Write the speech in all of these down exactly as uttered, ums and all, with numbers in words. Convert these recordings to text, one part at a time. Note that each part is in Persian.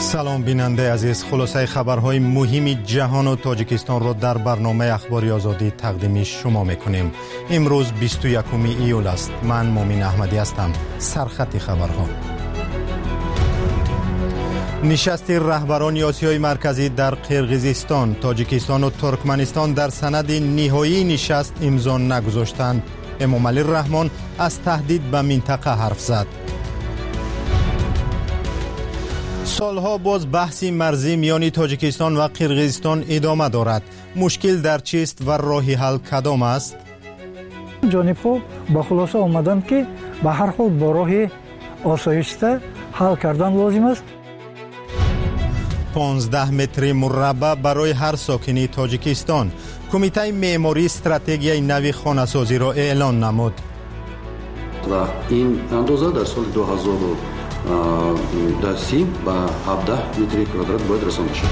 سلام بیننده عزیز، خلاصه خبرهای مهم جهان و تاجیکستان را در برنامه اخباری آزادی تقدیم شما میکنیم. امروز بیست و یکم ایول است. من مومن احمدی هستم. سرخط خبرها. نشست رهبران آسیای مرکزی در قرقیزستان، تاجیکستان و ترکمنستان در سند نهایی نشست امضا نگذاشتند. امامعلی رحمان از تهدید به منطقه حرف زد. سالها باز بحث مرزی میان تاجیکستان و قرقیزستان ادامه دارد. مشکل در چیست و راه حل کدام است؟ جانب‌ها با خلاصه آمدند که به هر حال با راه آسایشته حل کردن لازم است. پانزده متر مربع برای هر ساکنی تاجیکستان. کمیته معماری استراتژی نوی خانه‌سازی را اعلان نمود. و این اندازه در سال دو هزار و سی به هفده متر کوادرات باید رسانده شد.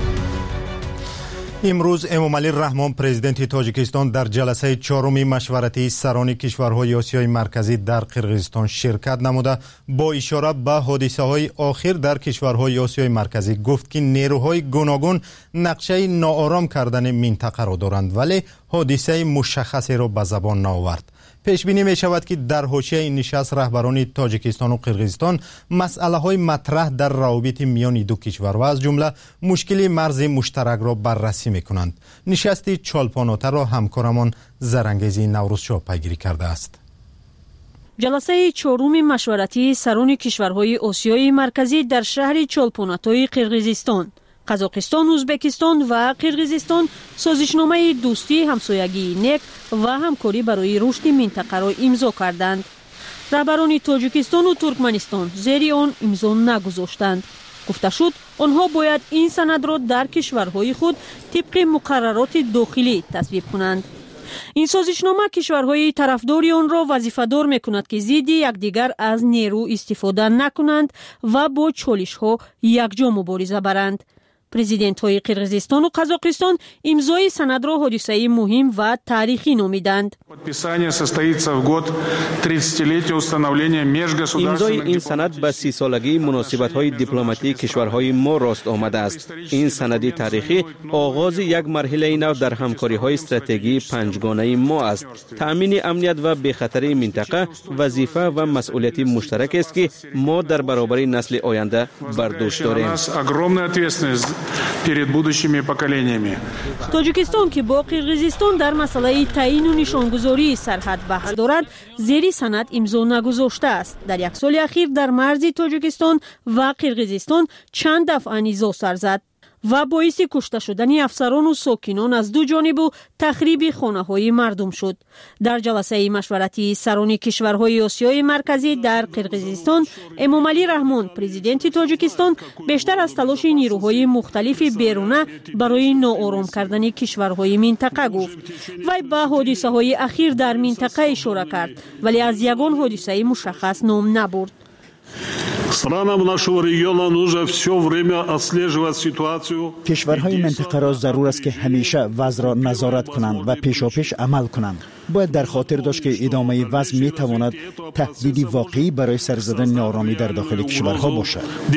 امروز امامعلی رحمان پرزیدنت تاجیکستان در جلسه چهارم مشورتی سران کشورهای آسیای مرکزی در قرقیزستان شرکت نموده با اشاره به حادثه‌های اخیر در کشورهای آسیای مرکزی گفت که نیروهای گوناگون نقشه ناآرام کردن منطقه را دارند ولی حادثه مشخصی را به زبان نآورد. پیش بینی می شود که در حاشیه این نشست رهبران تاجیکستان و قرقیزستان مسئله های مطرح در روابط میان دو کشور و از جمله مشکل مرز مشترک را بررسی می کنند. نشست چالپاناته را همکارمان زرنگیزی نوروزشاه پیگیری کرده است. جلسه چهارم مشورتی سران کشورهای آسیای مرکزی در شهر چالپاناته قرقیزستان، قزاقستان، ازبکستان و قرقیزستان سازشنامه دوستی، همسایگی نیک و همکاری برای رشد منطقه را امضا کردند. رهبران تاجیکستان و ترکمنستان زیر آن امضا نگذاشتند. گفته شد آنها باید این سند را در کشورهای خود طبق مقررات داخلی تصویب کنند. این سازشنامه کشورهای طرفدار آن را وظیفه‌دار می‌کند که ضد یکدیگر از نیرو استفاده نکنند و با چالش‌ها یکجا مبارزه برند. پرزیدنت های قرقیزستان و قزاقستان امضای سند را حادثه مهم و تاریخی نامیدند. امضای این سند به سی سالگی مناسبت‌های دیپلماتیک کشورهای ما راست آمده است. این سند تاریخی آغاز یک مرحله نو در همکاری‌های استراتژی پنجگانه ما است. تأمین امنیت و بی‌خطری منطقه وظیفه و مسئولیت مشترک است که ما در برابر نسل آینده بر دوش داریم. перед будущими поколениями. تاجیکستان که با قرقیزستان در مسئله تعیین و نشانگذاری سرحد بحث دارد، زیر سند امضا نگذاشته است. در یک سال اخیر در مرز تاجیکستان و قرقیزستان چند دفعه نزاع سر زد و باعث کشته شدن افسران و ساکنان از دو جانب و تخریب خانه‌های مردم شد. در جلسه مشورتی سران کشورهای آسیای مرکزی در قرقیزستان، امامعلی رحمان پرزیدنت تاجیکستان بیشتر از تلاش نیروهای مختلف بیرونه برای ناآرام کردن کشورهای منطقه گفت. وی به حادثه‌های اخیر در منطقه اشاره کرد ولی از یگان حادثه مشخص نام نبرد. کشورهای منطقه را ضرور است که همیشه وضع را نظارت کنند و پیشاپیش عمل کنند. باید در خاطر داشت که ادامه وضع می تواند تهدیدی واقعی برای سر زدن ناآرامی در داخل کشورها باشد.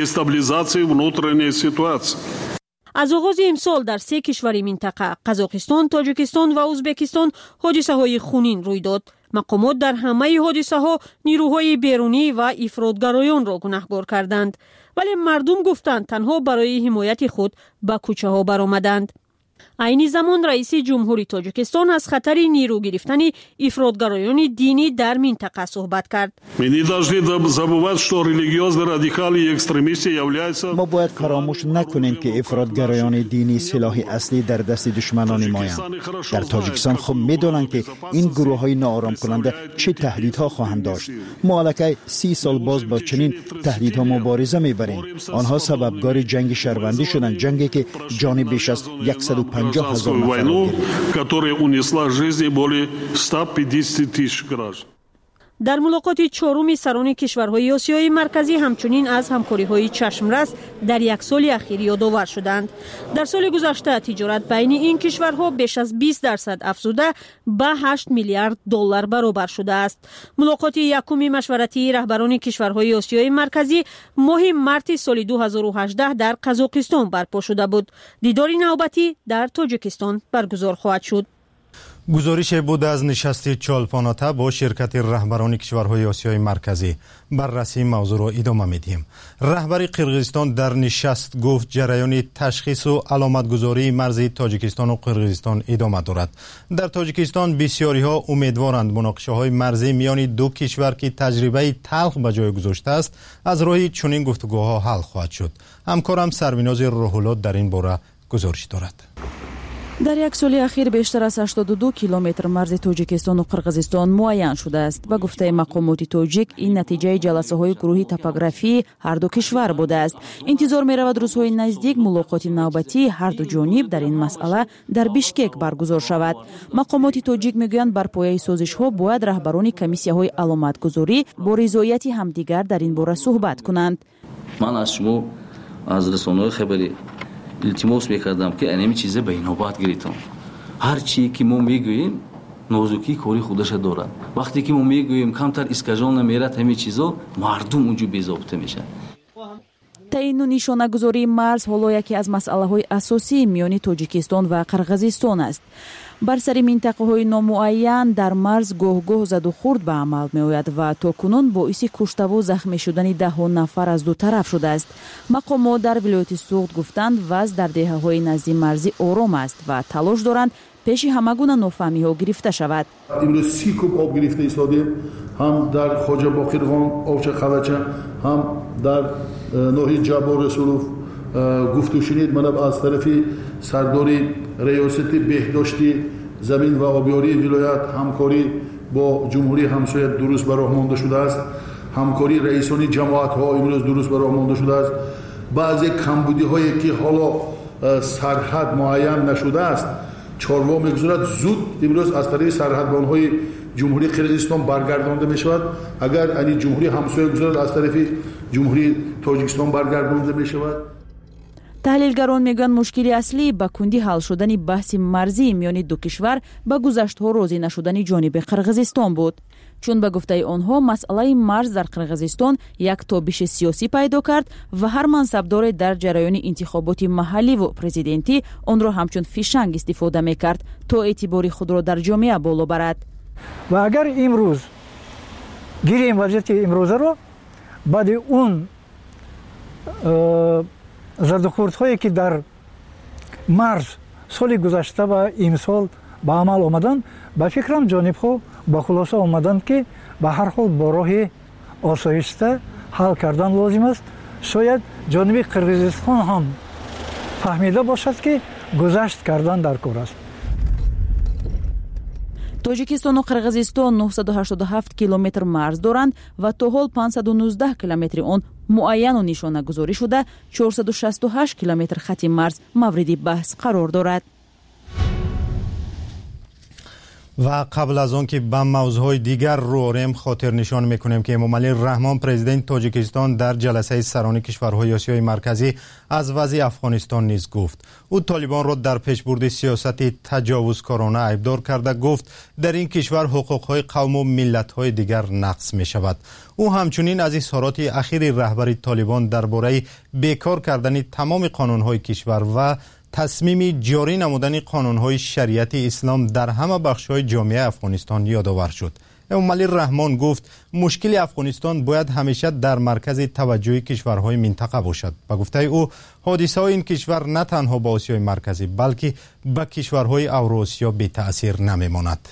از آغاز امسال در سه کشور منطقه قزاقستان، تاجیکستان و ازبکستان حادثه های خونین روی داد. مقامات در همه حادثه ها نیروهای بیرونی و افراطگرایان را گناهکار کردند ولی مردم گفتند تنها برای حمایت خود به کوچه ها برآمدند. عین زمان رئیس جمهوری تاجیکستان از خطر نیرو گرفتن افراطگرایان دینی در منطقه صحبت کرد. ما باید فراموش نکنیم که افراطگرایان دینی سلاح اصلی در دست دشمنان مایند. در تاجیکستان خوب می‌دانند که این گروه‌های ناآرام کننده چه تهدیدها خواهند داشت. ما الکی سی سال باز با چنین تهدیدها مبارزه می‌بریم. آنها سببگار جنگ شهروندی شدند، جنگی که جان بیش از صد و پنجاه هزار نفر در ملاقات چهارم سران کشورهای آسیای مرکزی همچنین از همکاری‌های چشمرس در یک سال اخیر یادآور شدند. در سال گذشته تجارت بین این کشورها بیش از بیست درصد افزوده به هشت میلیارد دلار برابر شده است. ملاقات یکم مشورتی رهبران کشورهای آسیای مرکزی ماه مارس سال دو هزار و هجده در قزاقستان برپا شده بود. دیدار نوبتی در تاجیکستان برگزار خواهد شد. گزارش بود از نشست چالپاناتا با شرکت رهبران کشورهای آسیای مرکزی. بررسی موضوع را ادامه میدیم. رهبر قرقیزستان در نشست گفت جریان تشخیص و علامتگذاری مرز تاجیکستان و قرقیزستان ادامه دارد. در تاجیکستان بسیاری ها امیدوارند مناقشه های مرزی میان دو کشور که تجربه تلخ به جای گذاشته است از راه چنین گفتگوها حل خواهد شد. همکارم سربیناز روح‌الله در این باره گزارش دارد. در یک سال اخیر بیشتر از هشتاد و دو کیلومتر مرز تاجیکستان و قرقیزستان معین شده است. به گفته مقامات تاجیک این نتیجه جلسه های گروهی توپوگرافی هر دو کشور بوده است. انتظار می رود روزهای نزدیک ملاقات نوبتی هر دو جانب در این مسئله در بیشکک برگزار شود. مقامات تاجیک میگویند بر پایه سازش ها باید رهبران کمیسیه های علامتگذاری با رضایت همدیگر در این باره صحبت کنند. من از شما از رسانه‌های خبری التماس میکردم که اینمی چیزه به اینوبت گیریتون. هر چی که ما میگوییم نازکی کاری خودش دارد. وقتی که ما میگوییم کمتر اسکاجان نمیرد همین چیزا مردم اونجا بی‌ضابطه میشن. تعیین و نشانه‌گذاری مرز حالا یکی از مسائل‌های اساسی میان تاجیکستان و قرقیزستان است. بر سر منطقه‌های نامعین در مرز گاه گاه زد و خورد به عمل می‌آید و تاکنون باعث کشته و زخمی شدن ده ها نفر از دو طرف شده است. مقامات در ولایت سوخت گفتند وضع در دهه‌های نزدیک مرزی آرام است و تلاش دارند پیش همه گونه نافهمی‌ها گرفته شود. امروز سی کوب آب گرفته ایستادیم، هم در خواجه باقرخان آبچه خلچه، هم در ناحیه جبار رسولوف گفت و شنید. من از طرف سردار ریاست بهداشتی زمین و آبیاری ولایت همکاری با جمهوری همسایه درست به راه مانده شده است. همکاری رئیسان جماعت ها امروز درست به راه مانده شده است. بعضی کمبودی هایی که حالا سرحد معین نشده است چاروا میگذارد زود امروز از طریق سرحدبان های جمهوری قرقیزستان برگردانده می شود. اگر این جمهوری همسایه گذارد از طرف جمهوری تاجیکستان برگردانده می شود. تحلیلگران میگن مشکلی اصلی با کندی حل شدن بحث مرزی میان دو کشور با گذشته‌ها راضی نشدن جانب قرقیزستان بود. چون به گفته آنها مسئله مرز در قرقیزستان یک تابش سیاسی پیدا کرد و هر منصبدار در جریان انتخابات محلی و پرزیدنتی آن را همچون فیشنگ استفاده میکرد تا اعتبار خود را در جامعه بالا برد. و اگر امروز گیریم وضعیت امروزه را بعد اون زدوخوردهایی که در مرز سال گذشته و امسال به عمل آمدن به فکرم جانبها به خلاصه آمدن که به هر حال با راه آسایشته حل کردن لازم است. شاید جانب قرقیزستان هم فهمیده باشد که گذشت کردن در کار است. تاجیکستان و قرقیزستان نهصد و هشتاد و هفت کیلومتر مرز دارند و تا حال پانصد و نوزده کیلومتر آن معین و نشانه گذاری شده. چهارصد و شصت و هشت کیلومتر خط مرز مورد بحث قرار دارد. و قبل از آن که به موضوعهای دیگر رو آریم خاطر نشان میکنیم که امامعلی رحمان پرزیدنت تاجیکستان در جلسه سران کشورهای آسیای مرکزی از وضع افغانستان نیز گفت. او طالبان را در پیشبرد سیاست تجاوزکارانه ایبدار کرده گفت در این کشور حقوقهای قوم و ملت‌های دیگر نقض می شود. او همچنین از اظهارات اخیر رهبر طالبان درباره بیکار کردن تمام قانون‌های کشور و تصمیم جاری نمودن قانون‌های شریعت اسلام در همه بخش‌های جامعه افغانستان یادآور شد. امامعلی رحمان گفت مشکل افغانستان باید همیشه در مرکز توجه کشورهای منطقه باشد. به گفته او حادثه‌های این کشور نه تنها به آسیای مرکزی بلکه به کشورهای اوراسیا بی تأثیر نمی‌ماند.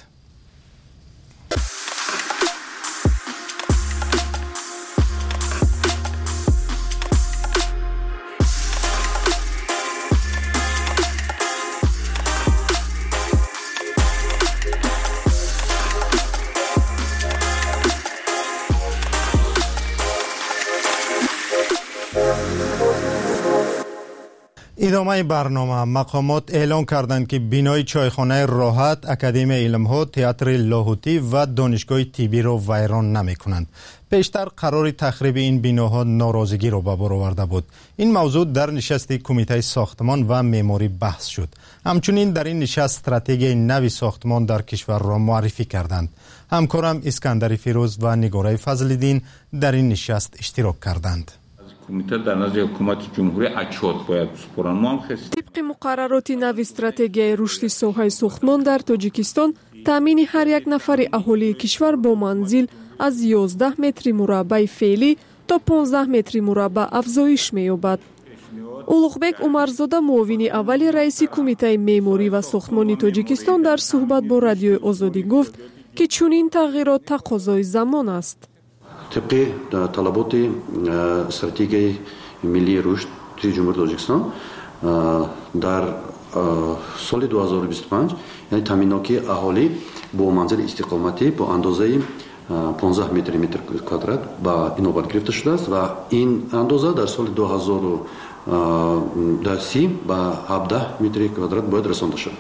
ادامه برنامه. مقامات اعلان کردند که بینای چایخانه راحت، اکادمی علم‌ها، تئاتر لاهوتی و دانشگاه طبی را ویران نمی کنند. پیشتر قرار تخریب این بیناها ناراضگی را به بار آورده بود. این موضوع در نشست کمیته ساختمان و معماری بحث شد. همچنین در این نشست استراتژی نوی ساختمان در کشور را معرفی کردند. همکارم اسکندر فیروز و نگاره فضل‌الدین در این نشست اشتراک کردند. کمیته در نزد حکومت جمهوری اچوت باید بسپرن. ما هم خواستیم طبق مقررات نوی استراتژی رشد ساحه ساختمان در تاجیکستان تامین هر یک نفر اهالی کشور با منزل از یازده متر مربع فعلی تا پانزده متر مربع افزایش می‌یابد. اولوغبек умарзода муовини аввали раиси кумитаи меъморӣ ва сохтмони тоҷикистон дар суҳбат бо радиои озодӣ гуфт ки чунин тағйирот тақозои замон аст. طبق طلبات استراتژی ملی رشد جمهوری تاجیکستان در سال دو هزار و بیست و پنج یعنی تامیناتی اهالی با منزل استقامتی با اندازه پانزده متر متر کوادرات با اینوبت گرفته شده است و این اندازه در سال دو هزار و سی با هفده متر کوادرات باید رسانده شد.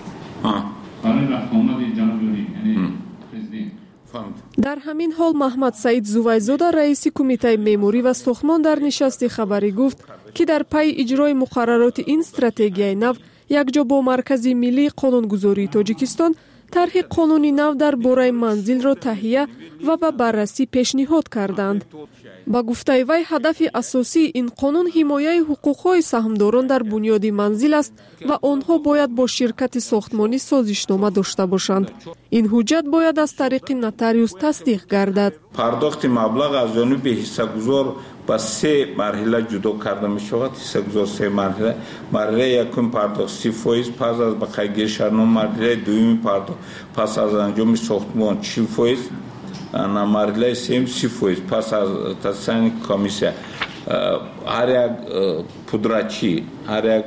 дар ҳамин ҳол маҳмад саид зувайзода раиси кумитаи меъморӣ ва сохтмон дар нишасти хабарӣ гуфт ки дар пайи иҷрои муқаррароти ин стратегияи нав якҷо бо маркази миллии қонунгузории тоҷикистон тарҳи қонуни нав дар бораи манзилро таҳия ва ба баррасӣ пешниҳод карданд. ба гуфтаи вай ҳадафи асосии ин қонун ҳимояи ҳуқуқҳои саҳмдорон дар бунёди манзил аст ва онҳо бояд бо ширкати сохтмонӣ созишнома дошта бошанд. ин ҳуҷҷат бояд аз тариқи нотариус тасдиқ гардад. пардохти маблағ аз ҷониби ҳиссагузор ба се марҳила ҷудо карда мешавад. ҳиссагузор се марҳила. марҳилаи якум пардохт си фоиз пас аз ба қайдгирии шарному, марҳилаи дуюми пардохт пас аз анҷоми сохтмон чил фоиз, на марҳилаи сеюм си фоиз пас аз тасдиқи комиссия. ҳар як пудрачӣ, ҳар як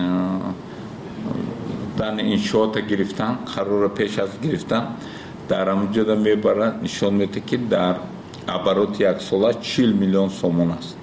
дар иншоота гирифтан, қарора пеш аз гирифтан дар ҳамунҷода мебарад, нишон медиҳад ки дар обороти яксола чил миллион сомон аст.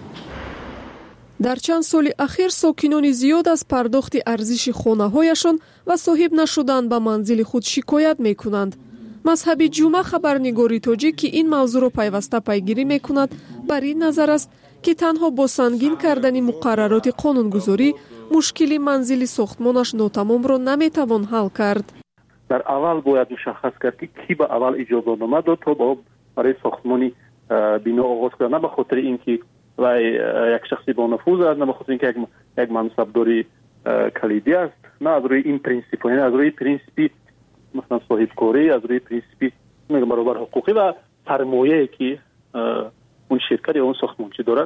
дар чанд соли ахир сокинони зиёд аз пардохти арзиши хонаҳояшон ва соҳиб нашудан ба манзили худ шикоят мекунанд. мазҳаби ҷумъа хабарнигори тоҷик ки ин мавзӯъро пайваста пайгирӣ мекунад бар ин назар аст ки танҳо бо сангин кардани муқаррароти қонунгузорӣ мушкили манзили сохтмонаш нотамомро наметавон ҳал кард. дар аввал бояд мушаххас кард ки кӣ ба аввал иҷозатнома дод то барои сохтмони бино оғоз кунад, на ба хотири ин ки вай як шахси бонуфуз аст, на ба хотири ин ки як мансабдори калидӣ аст, на аз рӯи ин принсипҳо, яъне аз рӯи принсипи مثلا صاحبکاری از روی پرینسیپی میگم برابر حقوقی و سرمایه‌ای که اون شرکت یا اون ساختمانچی دارد.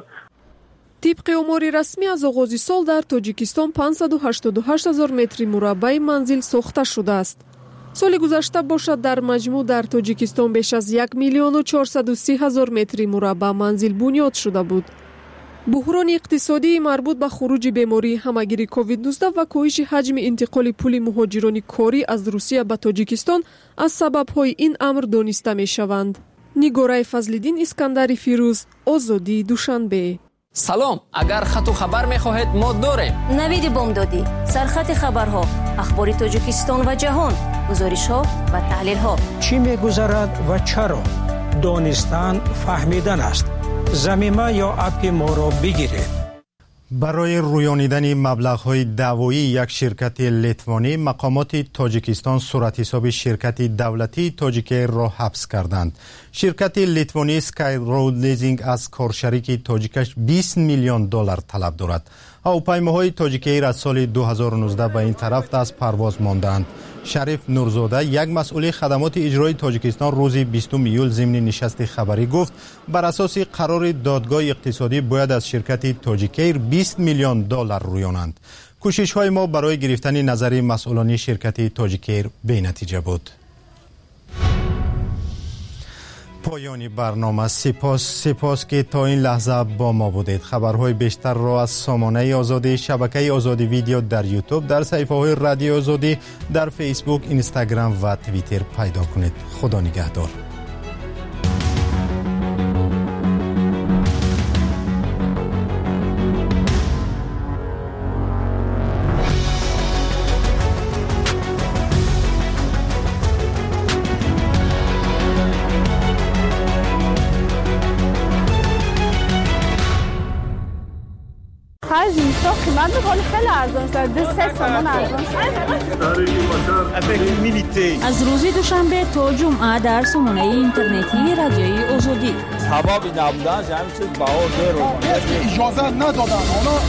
طبق امور رسمی از آغاز سال در تاجیکستان پانصد و هشتاد و هشت هزار متر مربع منزل ساخته شده است. سال گذشته باشد در مجموع در تاجیکستان بیش از یک میلیون و چهارصد و سی هزار متر مربع منزل بنیاد شده بود. بحران اقتصادی مربوط به خروج بیماری همگیری کووید نوزده و کاهش حجم انتقال پول مهاجران کاری از روسیه به تاجیکستان از سبب‌های این امر دانسته می‌شوند. نگاره فضل‌الدین، اسکندر فیروز، آزادی، دوشنبه. سلام، اگر خط و خبر می‌خواهید ما داریم. نوید بامدادی، سرخط خبرها، اخبار تاجیکستان و جهان، گزارش‌ها و تحلیل‌ها. چی می‌گذرد و چرا؟ دانستن فهمیدن است. زمینه یا اپ ما را بگیرید. برای رویانیدن مبلغ‌های دعوایی یک شرکت لیتوانی، مقامات تاجیکستان صورتحساب شرکت دولتی تاجیک را حبس کردند. شرکت لیتوانی سکای رود لیزینگ از کارشریک تاجیکش بیست میلیون دلار طلب دارد. هواپیماهای تاجیکی از سال دو هزار و نوزده به این طرف از پرواز ماندند. شریف نورزاده، یک مسئول خدمات اجرایی تاجیکستان، روز بیستم ایول ضمن نشست خبری گفت بر اساس قرار دادگاه اقتصادی باید از شرکت تاجیکیر بیست میلیون دلار رویانند. کوشش های ما برای گرفتن نظر مسئولان شرکت تاجیکیر بی نتیجه بود. پایانی برنامه. سپاس سپاس که تا این لحظه با ما بودید. خبرهای بیشتر را از سامانه آزادی، شبکه آزادی ویدیو در یوتیوب، در صفحه های رادیو آزادی، در فیسبوک، اینستاگرام و توییتر پیدا کنید. خدا نگهدار. خرج اینستا قیمت ولی خیلی ارزان شد. دو سه تومن ارزان شد. از روز دوشنبه تا جمعه در سامانه اینترنتی رادیوی آزادی. سبب نبودنش همین چیز بها زیر اجازه ندادن. حالا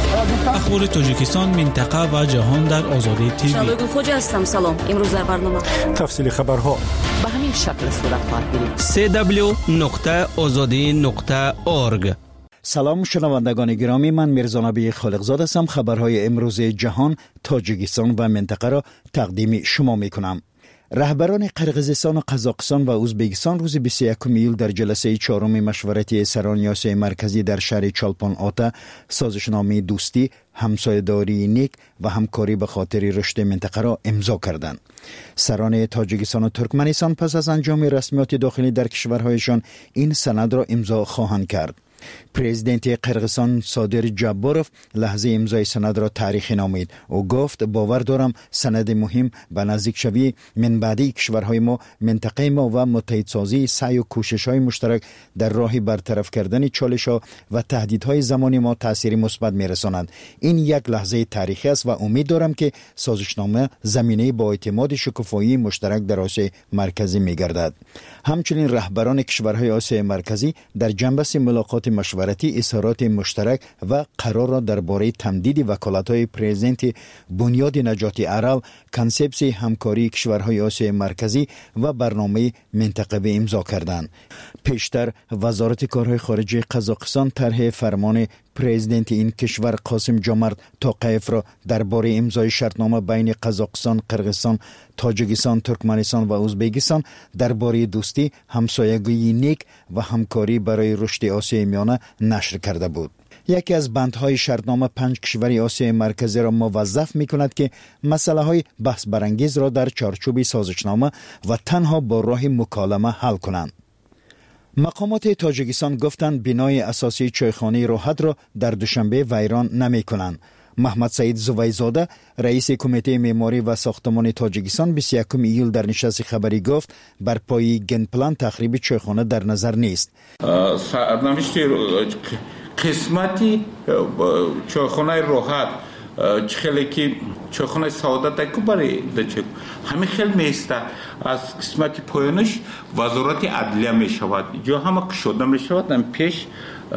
اخبار تاجیکستان، منطقه و جهان در آزادی تیوی. شبگون خوجا هستم. سلام. امروز در برنامه تفصیل خبرها به همین شکل صورت خواهد گرفت. سه دبلیو نقطه آزادی نقطه اورگ. سلام شنوندگان گرامی، من میرزا خالقزاد هستم. خبرهای امروز جهان، تاجیکستان و منطقه را تقدیم شما میکنم. رهبران قرقیزستان و قزاقستان و ازبکستان روز بیست و یکم ایول در جلسه چهارم مشورتی سران آسیای مرکزی در شهر چالپان آتا سازشنامه دوستی، همسایه‌داری نیک و همکاری به خاطر رشد منطقه را امضا کردند. سران تاجیکستان و ترکمنستان پس از انجام رسمیات داخلی در کشورهایشان این سند را امضا خواهند کرد. پرزیدنت قرقیزستان صادر جباروف لحظه امضای سند را تاریخی نامید. او گفت باور دارم سند مهم به نزدیک شوی منبعدی کشورهای ما، منطقه ما و متحدسازی سعی و کوشش های مشترک در راه برطرف کردن چالش ها و تهدیدهای زمانی ما تأثیر مثبت میرساند. این یک لحظه تاریخی است و امید دارم که سازشنامه زمینه با اعتماد شکوفایی مشترک در آسیای مرکزی میگردد. همچنین رهبران کشورهای آسیای مرکزی در جنبش ملاقات مشورتی اظهارات مشترک و قرار را درباره تمدید وکالت‌های پرزیدنت بنیاد نجات ارال، کانسپسی همکاری کشورهای آسیای مرکزی و برنامه منطقوی امضا کردند. پیشتر وزارت کارهای خارجه قزاقستان طرح فرمان پرزیدنت این کشور قاسم جمرت توقیف را درباره امضای شرطنامه بین قزاقستان، قرقیزستان، تاجیکستان، ترکمنستان و ازبکستان درباره دوستی، همسایگی نیک و همکاری برای رشد آسیای میانه نشر کرده بود. یکی از بندهای شرطنامه پنج کشور آسیای مرکزی را موظف می کند که مسئله های بحث برانگیز را در چارچوب سازشنامه و تنها با راه مکالمه حل کنند. مقامات تاجیکستان گفتند بنای اساسی چایخانه راحت را در دوشنبه ویران نمی کنند. محمد سعید زویزاده رئیس کمیته معماری و ساختمان تاجیکستان بیست و یکم ایول در نشست خبری گفت بر پای گنپلان تخریب چایخانه در نظر نیست. سرنوشت قسمتی چایخانه راحت خیلی که چایخانه سعادت کو برای دچ همین خیلی میسته از قسمت پایانش وزارت عدلیه می شود جو همه شده می شود پیش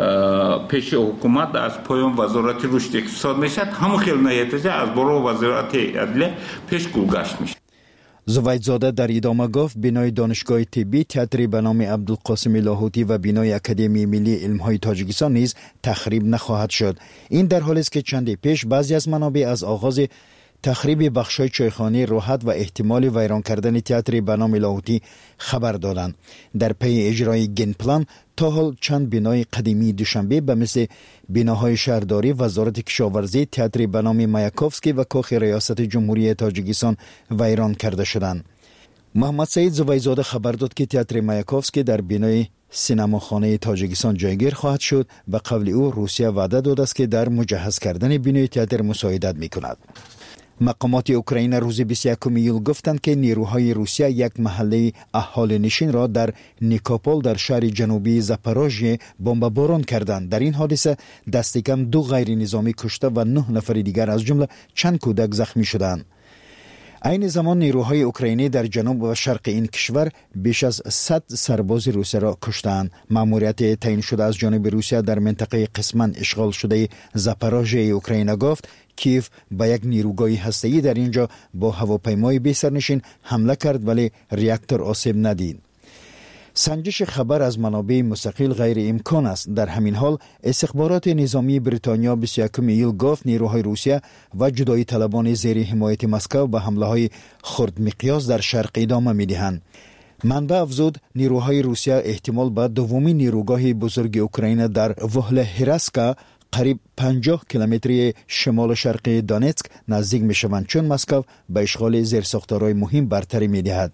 پیش حکومت از پایان وزارت رشد اقتصاد می شود همون خیلی نیتیجه از برای وزارت عدلیه پیش گذشت می شود. زویدزاده در ادامه گفت بنای دانشگاه طبی، تئاتری به نام عبدالقاسم لاهوتی و بنای اکادمی ملی علم‌های تاجیکستان نیز تخریب نخواهد شد. این در حالی است که چندی پیش بعضی از منابع از آغاز تخریب بخش‌های چایخانه راحت و احتمال ویران کردن تئاتر به نام لاهوتی خبر دادند. در پی اجرای گنپلان تا حال چند بنای قدیمی دوشنبه به مثل بناهای شهرداری، وزارت کشاورزی، تئاتر به نام مایاکوفسکی و کاخ ریاست جمهوری تاجیکستان ویران کرده شدند. محمد سعید زویزاده خبر داد که تئاتر مایاکوفسکی در بنای سینماخانه تاجیکستان جایگیر خواهد شد. به قول او روسیه وعده داده است که در مجهز کردن بنای تئاتر مساعدت می‌کند. مقامات اوکراین روز بیست و یکم ایول گفتند که نیروهای روسیه یک محله اهالی نشین را در نیکوپول در شهر جنوبی زاپاروژیه بمباران کردند. در این حادثه دست کم دو غیر نظامی کشته و نه نفر دیگر از جمله چند کودک زخمی شدند. این زمان نیروهای اوکراینی در جنوب و شرق این کشور بیش از صد سرباز روسیه را کشتند. ماموریت تعیین شده از جانب روسیه در منطقه قسماً اشغال شده زاپاروژیه اوکراین گفت کیف با یک نیروگاه هسته‌ای در اینجا با هواپیمای بی سرنشین حمله کرد ولی ریاکتور آسیب ندید. سنجش خبر از منابع مستقل غیر امکان است. در همین حال استخبارات نظامی بریتانیا بیست و یکم ایول گفت نیروهای روسیه و جدایی طلبان زیر حمایت مسکو به حمله های خرد مقیاس در شرق ادامه می‌دهند. منبع افزود نیروهای روسیه احتمال به دومین نیروگاه بزرگ اوکراین در وهلهرسکا قریب پنجاه کیلومتری شمال شرقی دونتسک نزدیک میشوند چون مسکو به اشغال زیرساختارهای مهم برتری میدهد.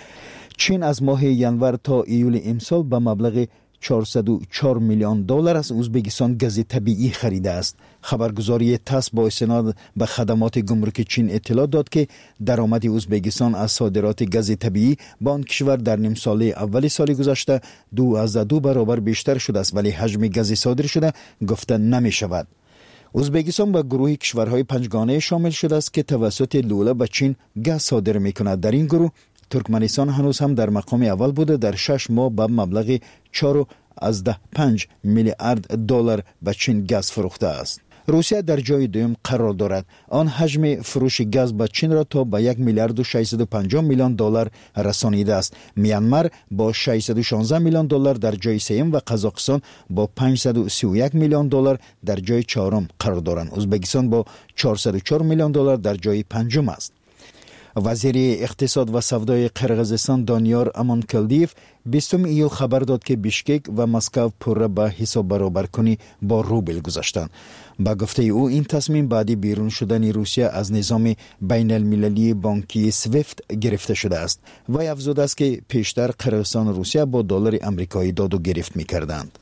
چین از ماه ینور تا ایول امسال به مبلغ چهارصد و چهار میلیون دلار از ازبکستان گاز طبیعی خریده است. خبرگزاری تاس با استناد به خدمات گمرک چین اطلاع داد که درآمد ازبکستان از صادرات گاز طبیعی به آن کشور در نیم ساله اول سال گذشته دو از دو برابر بیشتر شده است ولی حجم گاز صادر شده گفته نمی شود. ازبکستان به گروه کشورهای پنجگانه شامل شده است که توسط لوله به چین گاز صادر می‌کند. در این گروه ترکمنستان هنوز هم در مقام اول بوده، در شش ماه به مبلغ چهار از ده پنج میلیارد دلار به چین گاز فروخته است. روسیه در جای دوم قرار دارد. آن حجم فروش گاز به چین را تا به یک میلیارد و ششصد و پنجاه میلیون دلار رسانیده است. میانمار با ششصد و شانزده میلیون دلار در جای سوم و قزاقستان با پانصد و سی و یک میلیون دلار در جای چهارم قرار دارند. ازبکستان با چهارصد و چهار میلیون دلار در جای پنجم است. وزیر اقتصاد و سودای قرقیزستان دانیار امانکلدیف بیستم ایول خبر داد که بیشکک و مسکو پوره به حساب برابر کنی با روبل گذاشتند. با گفته او این تصمیم بعد بیرون شدن روسیه از نظام بین المللی بانکی سویفت گرفته شده است. و افزوده است که پیشتر قرقیزستان و روسیه با دلار آمریکایی داد و گرفت می‌کردند.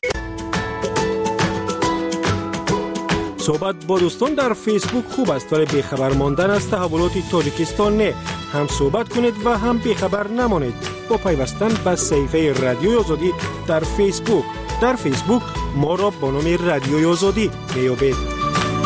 صحبت با دوستان در فیسبوک خوب است ولی بیخبر ماندن از تحولات تاجیکستان نه. هم صحبت کنید و هم بیخبر نمانید با پیوستن به صفحه رادیوی آزادی در فیسبوک. در فیسبوک ما را با نام رادیوی آزادی میابید.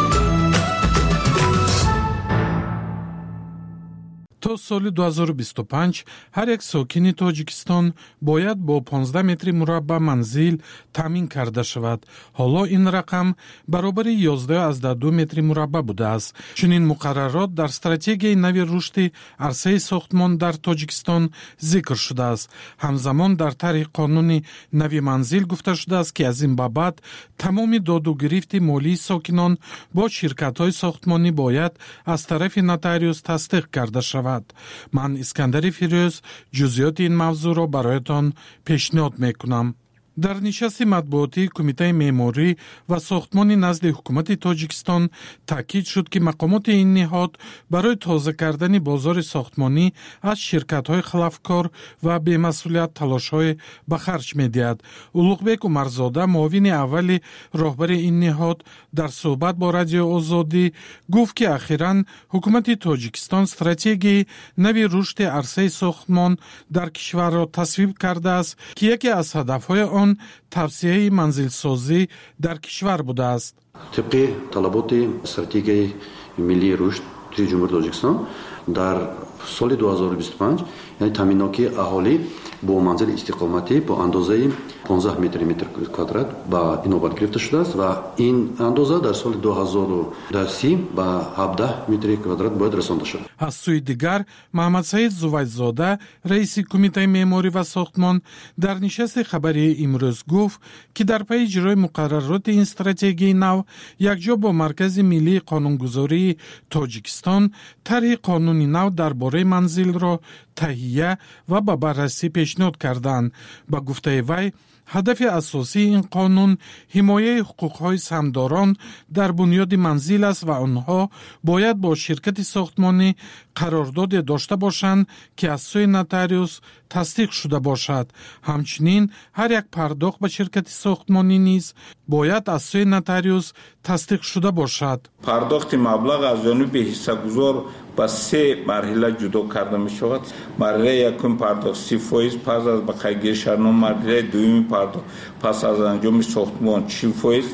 تا سال دو هزار و بیست و پنج هر یک ساکن تاجیکستان باید با پانزده متر مربع منزل تامین کرده شود. حالا این رقم برابر یازده از دو متر مربع بوده است. چنین مقررات در استراتژی نوی رشد عرصه ساختمان در تاجیکستان ذکر شده است. همزمان در طرح قانون نوی منزل گفته شده است که از این بابت تمام داد و گرفت مالی ساکنان با شرکت‌های ساختمانی باید از طرف نوتاریوس تصدیق کرده شود. من اسکندر فیروز جزئیات این موضوع را برایتان پیشنهاد میکنم. در نشست مطبوعاتی کمیته معماری و ساختمانی نزد حکومت تاجیکستان تاکید شد که مقامات این نهاد برای تازه کردن بازار ساختمانی از شرکت‌های خلافکار و بی‌مسئولیت تلاش‌های به خرج می‌دهد. اولوغبک عمرزاده معاون اول راهبر این نهاد در صحبت با رادیو آزادی گفت که اخیراً حکومت تاجیکستان استراتژی نوی رشد عرصه ساختمان در کشور را تصویب کرده است که یکی از هدف‌های آن توسعه منزل سازی در کشور بوده است. طبق طلبات استراتژی ملی رشد جمهوری تاجیکستان در سال دو هزار و بیست و پنج یعنی تامیناتی اهالی با منزل استقامتی با اندازه پانزده متر متر کوادرات با اینوبت گرفته شده است و این اندازه در سال دو هزار و سی با هفده متر کوادرات باید رسانده شد. از سوی دیگر محمد سعید زویدزاده رئیس کمیته معماری و ساختمان در نشست خبری امروز گفت که در پی اجرای مقررات این استراتژی نو یکجا با مرکز ملی قانونگذاری تاجیکستان طرح قانونی نو درباره منزل را تهیه و به بررسی پیشنهاد کردند. با گفته وی هدف اساسی این قانون حمایت حقوق‌های سهامداران در بنیاد منزل است و آنها باید با شرکت ساختمانی قرارداد داشته باشند که از سوی نوتاریوس تصدیق شده باشد. همچنین هر یک پرداخت به شرکت ساختمانی نیز باید از سوی نوتاریوس تصدیق شده باشد. پرداخت مبلغ از جانب حصه‌گذار با سه مرحله جدا کرده می شود. مرحله یکم پرداخت سی فیصد پس از بقیه شرنامه، مرحله دوم پرداخت پس از انجام ساختمان چهل فیصد،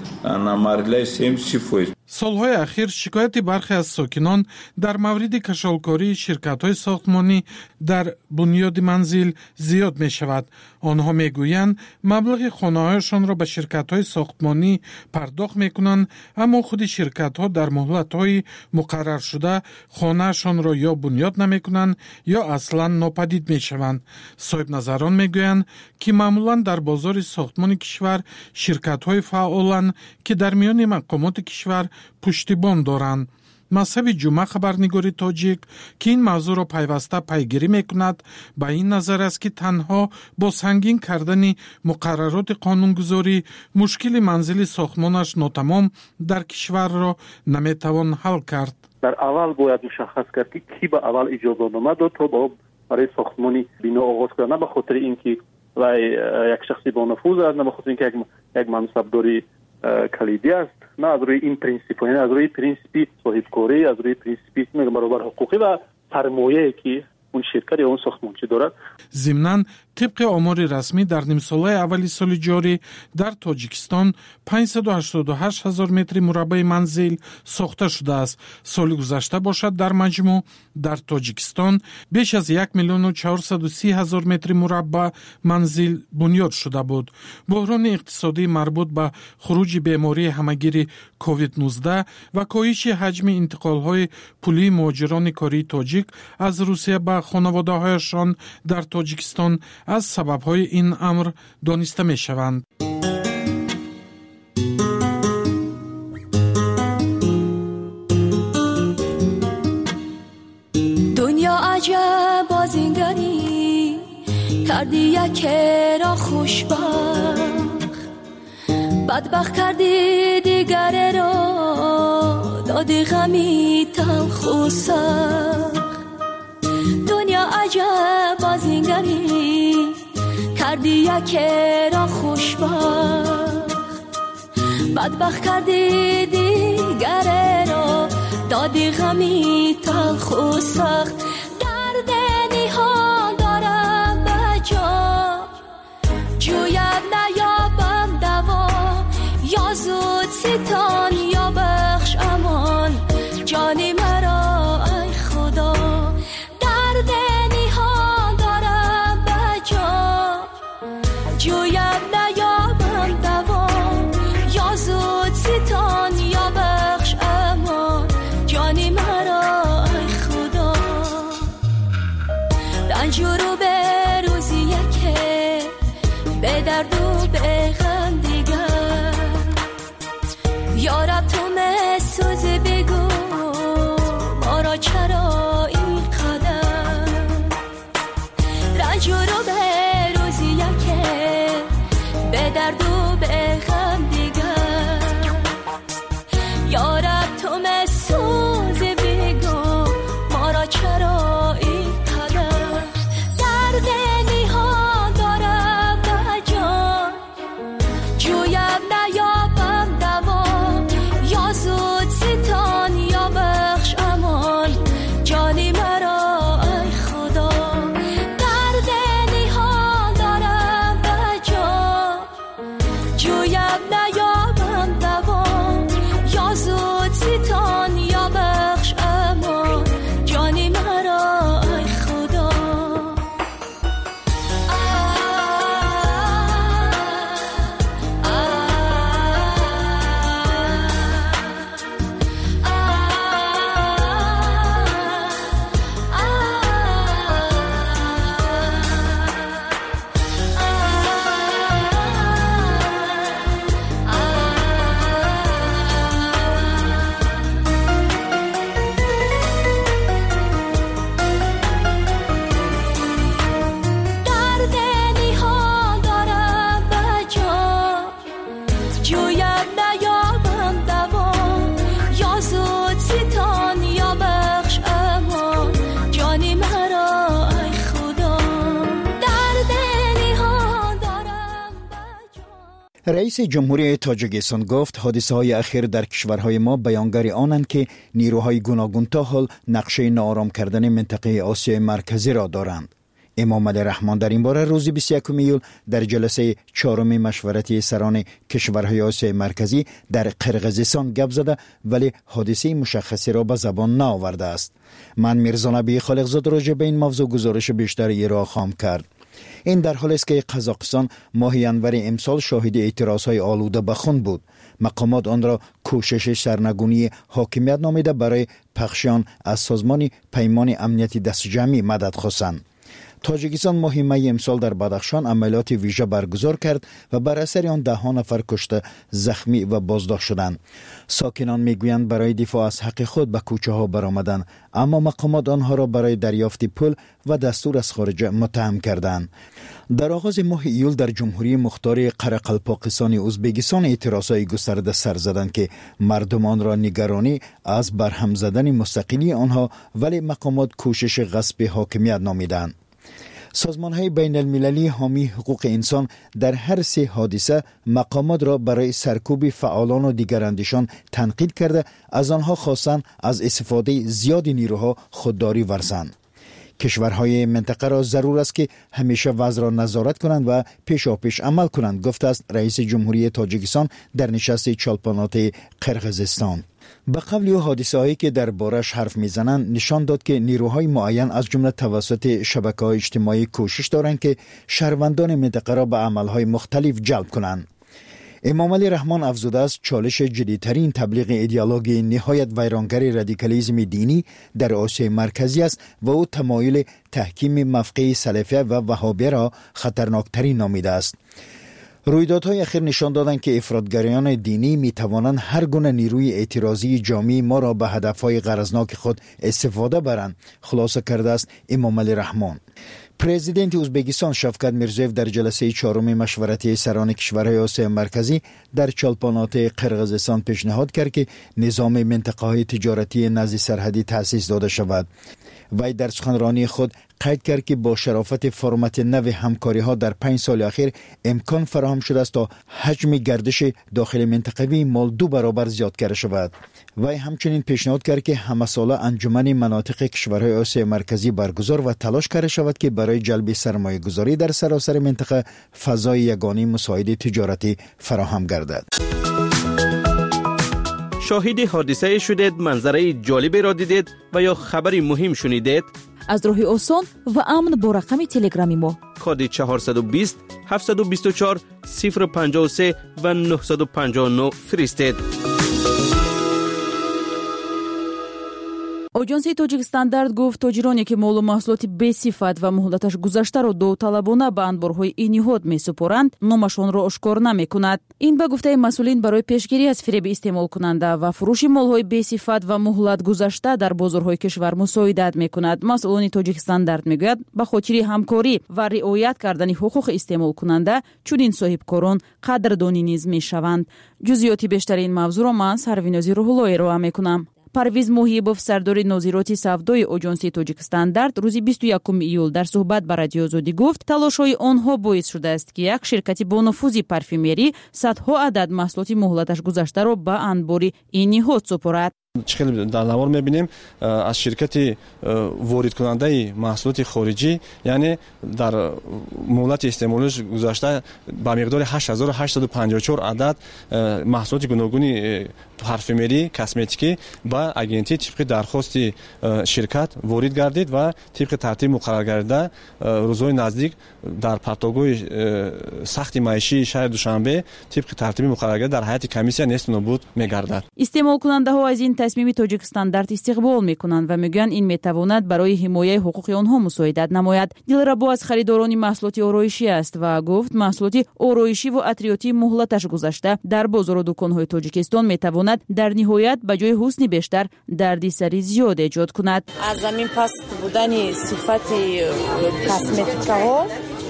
مرحله سوم سی فیصد. سالهای اخیر شکایت برخی از ساکنان در مورد کشالکاری شرکت‌های ساختمانی در بنیاد منزل زیاد می شود. آنها می گویند مبلغ خانه‌هایشان را به شرکت‌های ساختمانی پرداخت می کنند، اما خود شرکت‌ها در مهلت‌های مقرر شده خانه‌شان را یا بنیاد نمی کنند یا اصلاً ناپدید می شوند. صاحب نظران می گویند که معمولاً در بازار ساختمان کشور شرکت‌های فعالند که در میان مقامات کشور پشتیبان دارند. مصحف جمعه خبرنگاری تاجیک که این موضوع را پیوسته پیگیری میکند به این نظر است که تنها با سنگین کردن مقررات قانونگذاری مشکل منزل ساختمانش ناتمام در کشور را نمیتوان حل کرد. در اول باید مشخص کرد که کی به اول اجازهنامه داد تا با برای ساختمانی بنا آغاز کنه، نه به خاطر اینکه و یک شخصی با نفوذ است، نه به خاطر اینکه یک منصبداری کلیدی است، نه از روی این پرینسیپ، یعنی از روی پرینسیپی صاحبکاری، از روی پرینسیپی برابر حقوقی و سرمایه‌ای که اون شرکت یا اون ساختمانچی دارد. ضمناً طبق آمار رسمی در نیم ساله اولی سال جاری در تاجیکستان پانصد و هشتاد و هشت هزار متر مربع منزل ساخته شده است. سال گذشته باشد در مجموع در تاجیکستان بیش از یک میلیون و چهارصد و سی هزار متر مربع منزل بنیاد شده بود. بحران اقتصادی مربوط به خروج بیماری همگیر کووید نوزده و کاهش حجم انتقال‌های پولی مهاجران کاری تاجیک از روسیه به خانواده‌هایشان در تاجیکستان از سبب‌های این امر دانسته می‌شوند. دنیا عجب بازینگری کردی یک را خوشبخت، بدبخت کردی دیگر را دادی غمی تلخ و سخت. دنیا عجب بازینگری کردی یک را خوشبخت، بدبخت کردی دیگر را دادی غمی تلخ و سخت. درد نهان دارم به جا جویم نیابم دوا، یا زود ستان یا بخش امان جانی مرا ای خدا. درد نهان دارم به جا جویم نیابم دوا، یا زود ستان یا بخش امان جانی مرا ای خدا. رنج رو به روزی یکه به درد و به غم دیگر، یارب تو مسوز بگو ما را چرا این قدر. رنج رو به روزی یکه به درد و به غم دیگر، یارب تو مسوز بگو ما را چرا این قدر. درد نهان دارم به جان جویم نیابم دوا، یا زود ستان یا بخش امان جانی مرا ای خدا. درد نهان دارم به جان جویم نیابم دوا، یا زود ستان یا بخش امان جانی مرا ای خدا. درد نهان دارم به جا جویم نیابم دوا، یا زود ستان یا بخش امان جانی مرا ای خدا. درد نهان دارم به جا. رئیس جمهوری تاجیکستان گفت حادثه های اخیر در کشورهای ما بیانگر آنند که نیروهای گوناگون تا حال نقشه ناآرام کردن منطقه آسیای مرکزی را دارند. امام علی رحمان در این باره روز بیست و یکم ایول در جلسه چهارم مشورتی سران کشورهای آسیای مرکزی در قرقیزستان گپ زده، ولی حادثه مشخصی را به زبان نآورده است. من میرزا نبی خالقزاد راجع به این موضوع گزارش بیشتری ارائه خواهم کرد. این در حالی است که قزاقستان ماه ینور امسال شاهد اعتراضهای آلوده به خون بود. مقامات آن را کوشش سرنگونی حاکمیت نامیده برای پخشان از سازمان پیمان امنیتی دست جمعی مدد خواستند. تاجیکستان ماه می امسال در بدخشان عملیات ویژه برگزار کرد و بر اثر آن ده ها نفر کشته، زخمی و بازداشت شدند. ساکنان میگویند برای دفاع از حق خود به کوچه ها برآمدند، اما مقامات آنها را برای دریافت پول و دستور از خارج متهم کردند. در آغاز ماه ایول در جمهوری مختار قرقلپاکستان ازبکستان اعتراضهای گسترده سر زدند که مردمان را نگرانی از برهم زدن مستقلی آنها، ولی مقامات کوشش غصب حاکمیت نامیدند. سازمان‌های بین المللی حامی حقوق انسان در هر سه حادثه مقامات را برای سرکوب فعالان و دیگر اندیشان تنقید کرده، از آنها خواستند از استفاده زیاد نیروها خودداری ورزند. کشورهای منطقه را ضرور است که همیشه وضع را نظارت کنند و پیشاپیش عمل کنند، گفته است رئیس جمهوری تاجیکستان در نشست چالپانات قرقیزستان. به قول او حادثه هایی که در بارش حرف میزنند نشان داد که نیروهای معین از جمله توسط شبکه‌های اجتماعی کوشش دارند که شهروندان منطقه را به عملهای مختلف جلب کنند. امام علی رحمان افزوده است چالش جدیدترین تبلیغ ایدئولوژی نهایت ویرانگر رادیکالیسم دینی در آسیای مرکزی است و او تمایل تحکیم مفقه سلفیه و وهابیه را خطرناکترین نامیده است. رویدادهای اخیر نشان دادند که افراطگرایان دینی می توانند هر گونه نیروی اعتراضی جامعی ما را به هدفهای غرضناک خود استفاده برند، خلاصه کرده است امام علی رحمان. پرزیدنت ازبکستان شفقت میرزویف در جلسه چهارم مشورتی سران کشورهای آسیای مرکزی در چالپانات قرقیزستان پیشنهاد کرد که نظام منطقه های تجارتی نزد سرحدی تأسیس داده شود. وی در سخنرانی خود قید کرد که با شرافت فرمت نو همکاری ها در پنج سال اخیر امکان فراهم شده است تا حجم گردش داخل منطقوی مال دو برابر زیاد کرده شود. وی همچنین پیشنهاد کرد که همه ساله انجمن مناطق کشورهای آسیای مرکزی برگزار و تلاش کرده شود که برای جلب سرمایه گذاری در سراسر منطقه فضای یگانه مساعد تجارتی فراهم گردد. شاهد حادثه شدید، منظره جالبی را دیدید و یا خبری مهم شنیدید؟ از راه آسان و امن با رقم تلگرامی ما کد چهارصد و بیست هفتصد و بیست و چهار صفر پنجاه و سه و نهصد و پنجاه و نه فرستید. اجنسی توجیک استاندارد گفت تاجرانی که مال و محصولات بی‌صفت و مهلتش گذشته را داوطلبانه به انبارهای این نهاد می‌سپارند، نامشان را آشکار نمی‌کند. این به گفته مسئولین برای پیشگیری از فریب استعمال کننده و فروش مال‌های بی‌صفت و مهلت گذشته در بازارهای کشور مساعدت می‌کند. مسئولان توجیک استاندارد می‌گویند به خاطر همکاری و رعایت کردن حقوق استعمال کننده چنین صاحبکاران قدردانی نیز می‌شوند. جزئیات بیشتر این موضوع را من سروینازی روح‌الله ارائه می‌کنم. پرویز محیبوف سردار نظارت سودای اجنسی توجیک استاندارد روز بیست و یکم ایول در صحبت با رادیو آزادی گفت تلاش‌های آنها باعث شده است که یک شرکت با نفوذ پارفیمری صدها عدد محصولات مهلتش گذشته را به انبار این نهاد سپارد. خیلی در نوار می‌بینیم از شرکت وارد کننده محصولات خارجی، یعنی در مهلت استعمالش گذشته با مقدار هشت هزار و هشتصد و پنجاه و چهار عدد محصولات گوناگون پارفیمری کسمتیکی با اجنتی طبق درخواست شرکت وارد گردید و طبق ترتیب مقرر گردیده روزهای نزدیک در پرتگاه سخت معیشی شهر دوشنبه طبق ترتیب مقرر گردیده در هیئت کمیسیون نیست نابود می‌گردد. استعمال کننده ها از این تصمیم توجیک استاندارد استقبال میکنند و میگویند این میتواند برای حمایت حقوق آنها مساعدت نماید. دلربا از خریداران محصولات آرایشی است و گفت محصولات آرایشی و عطریاتی مهلتش گذشته در بازار و دکان‌های تاجیکستان میتواند در نهایت به جای حسن بیشتر دردسری زیاد ایجاد کند. از زمین پست بودن صفت کسمتیک‌ها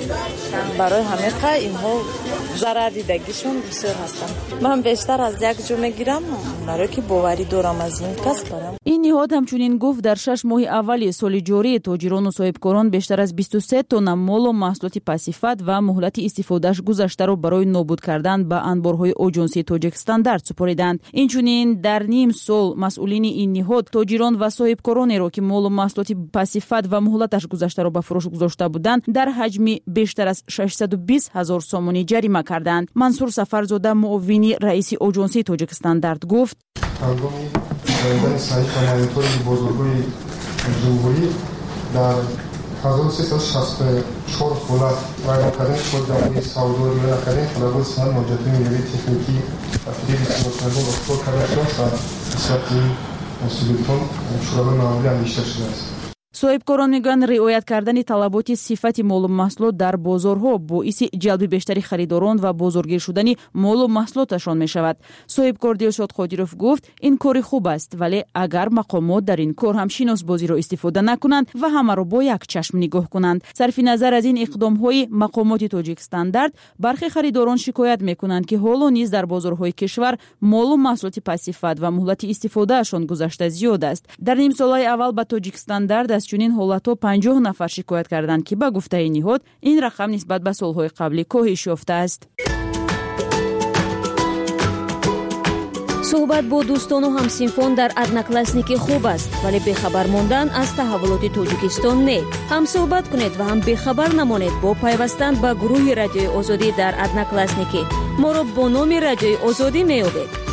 برای همه اینها ضرر دیدگیشون بسیار هستند. من بیشتر از یک جو میگیرم برای که باوری دارم از این کسب دارم. این نهاد همچنین گفت در شش ماه اول سال جاری تاجران و صاحبکاران بیشتر از بیست و سه تن مال و محصولات پاسیفت و مهلت استفادهش گذشته را برای نابود کردن به انبارهای اجنسی توجیک استاندارد سپردند. اینچنین در نیم سال مسئولین این نهاد تاجران و صاحبکارانی را که مال و محصولات پاسیفت و مهلتش گذشته را به فروش گذاشته بودند در حجم بیشتر از ششصد و بیست هزار سومانی جریمه کردند. منصور سفرزاده معاون رئیس اجنسی توجیک استاندارد گفت هنگامی دادن صحیح و مانیتوری بازارگوی جمهوری در هزار و سیصد و شصت و چهار حالت ویران کردن خود جمهوری سعودی و ویران کردن خلبای سنان موجودی نیروی تکنیکی و فریب استعمال کننده و اخطار کرده شده است و نسبت این مسئولیتون شورای معامله اندیشتر شده است. صاحبکاران میگویند رعایت کردن طلبات صفت مال و محصولات در بازارها باعث جلب بیشتری خریداران و بازارگیر شدن مال و محصولاتشان می شود. صاحبکار دلشاد قادیروف گفت این کار خوب است، ولی اگر مقامات در این کار هم شناسبازی را استفاده نکنند و همه را با یک چشم نگاه کنند. صرف نظر از این اقدام های مقامات توجیک استاندارد برخی خریداران شکایت می کنند که حالا نیز در بازارهای کشور مال و محصولات پاسیفت و مهلت استفادهشان گذشته زیاد است. در نیم سالهای اول با توجیک استاندارد از چنین حالت‌ها پنجاه نفر شکایت کردند که به گفته این نهاد این رقم نسبت به سال‌های قبلی کاهش یافته است. صحبت با دوستان و همسینفان در ادناکلاسنیکی خوب است، ولی بخبر ماندن از تحولات تاجیکستان نه. هم صحبت کنید و هم بخبر نمانید با پیوستن به گروه رادیوی آزادی در ادناکلاسنیکی. ما را با نام رادیوی آزادی میابید.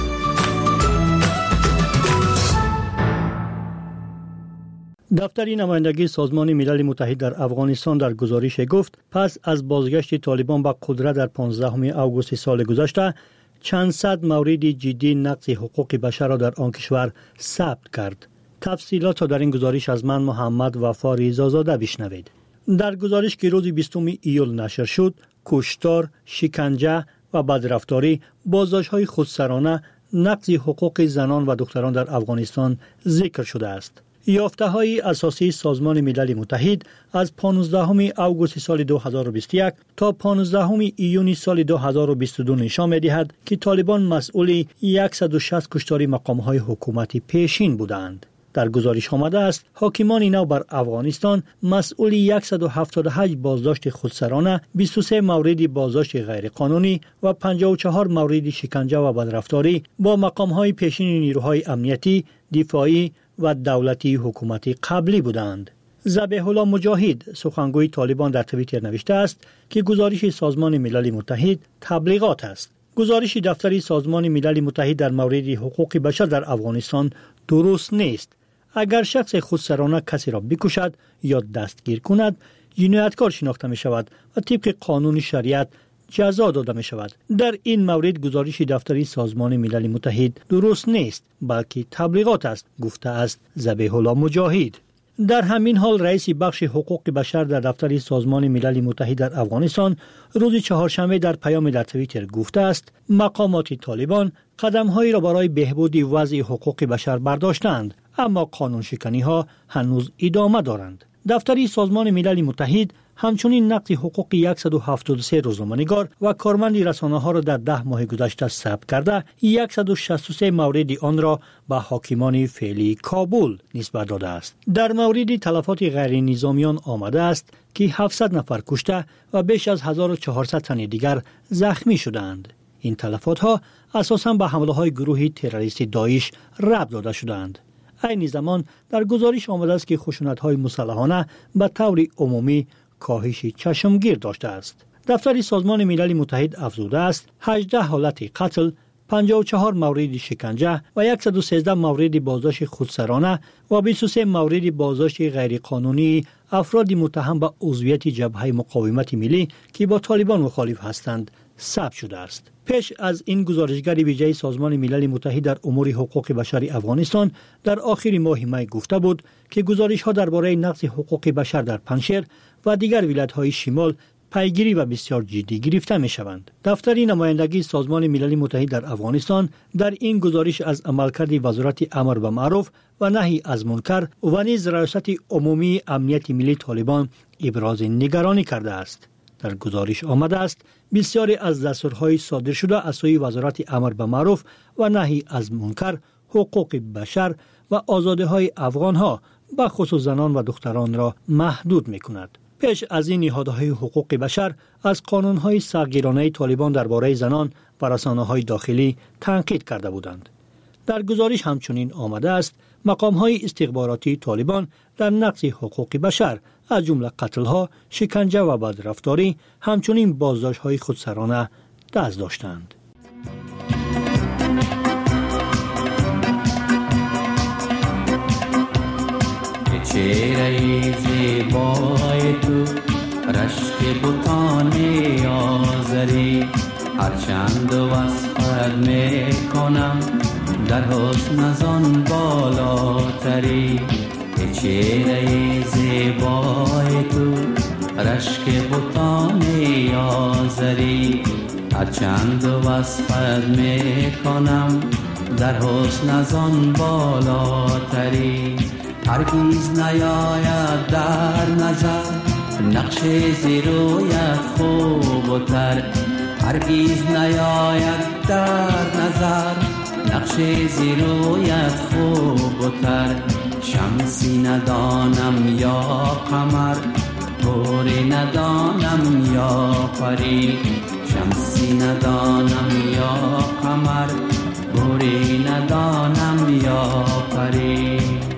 دفتر نمایندگی سازمان ملل متحد در افغانستان در گزارش گفت پس از بازگشت طالبان به قدرت در پانزدهم آگوست سال گذشته چند صد مورد جدی نقض حقوق بشر را در آن کشور ثبت کرد. تفصیلات را در این گزارش از من محمد وفا ریزازاده بشنوید. در گزارش که روز بیستم ایول نشر شد، کشتار، شکنجه و بدرفتاری، بازداشت‌های خودسرانه، نقض حقوق زنان و دختران در افغانستان ذکر شده است. یافته‌های اساسی سازمان ملل متحد از پانزدهم آگوست سال دو هزار و بیست و یک تا پانزدهم ایون سال دو هزار و بیست و دو نشان می‌دهد که طالبان مسئول صد و شصت کشتاری مقام‌های حکومتی پیشین بودند. در گزارش آمده است حاکمان نو بر افغانستان مسئول صد و هفتاد و هشت بازداشت خودسرانه، بیست و سه مورد بازداشت غیرقانونی و پنجاه و چهار مورد شکنجه و بدرفتاری با مقام‌های پیشین نیروهای امنیتی، دفاعی و دولتی حکومتی قبلی بودند. ذبیح الله مجاهد سخنگوی طالبان در توییتر نوشته است که گزارش سازمان ملل متحد تبلیغات است. گزارش دفتر سازمان ملل متحد در مورد حقوق بشر در افغانستان درست نیست. اگر شخص خودسرانه کسی را بکشد یا دستگیر کند، جنایتکار شناخته می شود و طبق قانون شریعت جزا داده می شود. در این مورد گزارش دفتری سازمان ملل متحد درست نیست، بلکه تبلیغات است، گفته است ذبیح الله مجاهد. در همین حال رئیس بخش حقوق بشر در دفتر سازمان ملل متحد در افغانستان روز چهارشنبه در پیام در توییتر گفته است مقامات طالبان قدم‌هایی را برای بهبود وضع حقوق بشر برداشتند، اما قانون شکنی ها هنوز ادامه دارند. دفتر سازمان ملل متحد همچنین نقض حقوق صد و هفتاد و سه روزنامه‌نگار و کارمند رسانه‌ها را در ده ماه گذشته ثبت کرده، صد و شصت و سه مورد آن را به حاکمان فعلی کابل نسبت داده است. در مورد تلفات غیر نظامیان آمده است که هفتصد نفر کشته و بیش از هزار و چهارصد تن دیگر زخمی شدند. این تلفات ها اساساً به حمله های گروه تروریستی داعش ربط داده شدند. این زمان در گزارش آمده است که خشونت‌های مسلحانه به طور عمومی کاهش چشمگیر داشته است. دفتر سازمان ملل متحد افزوده است هجده حالت قتل، پنجاه و چهار مورد شکنجه و صد و سیزده مورد بازداشت خودسرانه و بیست و سه مورد بازداشت غیرقانونی افراد متهم به عضویت جبهه مقاومت ملی که با طالبان مخالف هستند ثبت شده است. پیش از این گزارشگر ویژه سازمان ملل متحد در امور حقوق بشر افغانستان در آخر ماه می گفته بود که گزارش‌ها درباره نقض حقوق بشر در پنجشیر و دیگر ولایت‌های شمال پیگیری و بسیار جدی گرفته می‌شوند. دفتر نمایندگی سازمان ملل متحد در افغانستان در این گزارش از عملکرد وزارت امر به معروف و نهی از منکر و نیز ریاست عمومی امنیت ملی طالبان ابراز نگرانی کرده است. در گزارش آمده است بسیاری از دستورهای صادر شده از سوی وزارت امر به معروف و نهی از منکر حقوق بشر و آزادی‌های افغان‌ها به خصوص زنان و دختران را محدود می‌کند. پیش از این نهادهای حقوق بشر از قانون‌های سختگیرانه طالبان درباره زنان و رسانه‌های داخلی تنقید کرده بودند. در گزارش همچنین آمده است مقام‌های استخباراتی طالبان در نقض حقوق بشر از جمله قتل‌ها، شکنجه و بدرفتاری همچنین بازداشت‌های خودسرانه دست داشتند. چهره زیبای تو رشک بوتان آزری هرچند وصفت میکنم در حسن از آن بالاتری. چهره زیبای تو رشک بوتان آزری هرچند وصفت میکنم در حسن از آن بالاتری. هرگیز نیاید در نظر نقش زیرویت خوب و تر، هرگیز نیاید در نظر نقش زیرویت خوب و تر. شمسی ندانم یا قمر، طوری ندانم یا پری، شمسی ندانم یا قمر، گوری ندانم یا پری.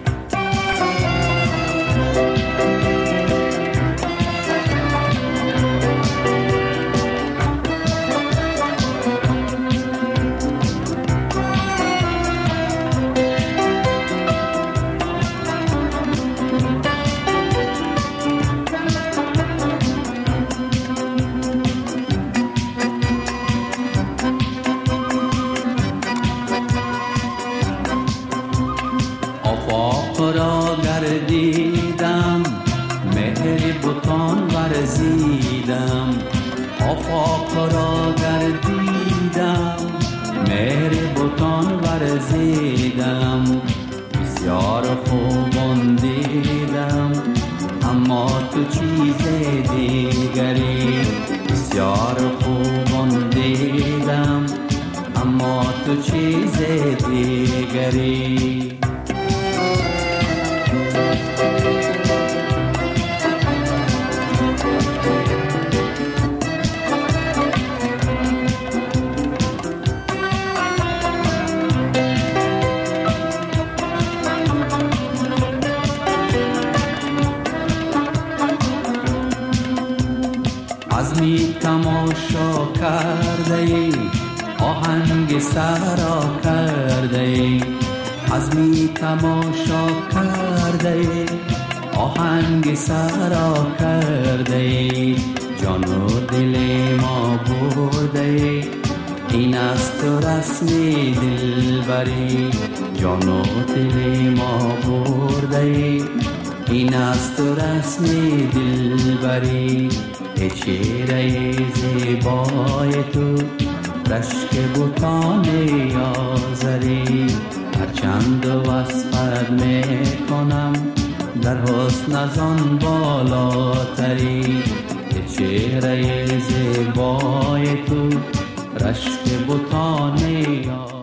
آفاق را گردیدم مهر بتان ورزیدم بسیار خوبان دیدم اما تو چیز دیگری. بسیار خوبان دیدم اما تو چیز دیگری. عزمی تماشا کرده ای آهنگ سرا کرده ای. عزمی تماشا کرده ای آهنگ سرا کرده ای. جان و دل ما برده ای این است رسم دلبری. جان و دل ما برده ای این است رسم دلبری. ای چهره زیبای تو رشک بوتان آذری. هرچند وصفت میکنم در حسن از آن بالاتری. ای چهره زیبای تو رشک بوتان آذری.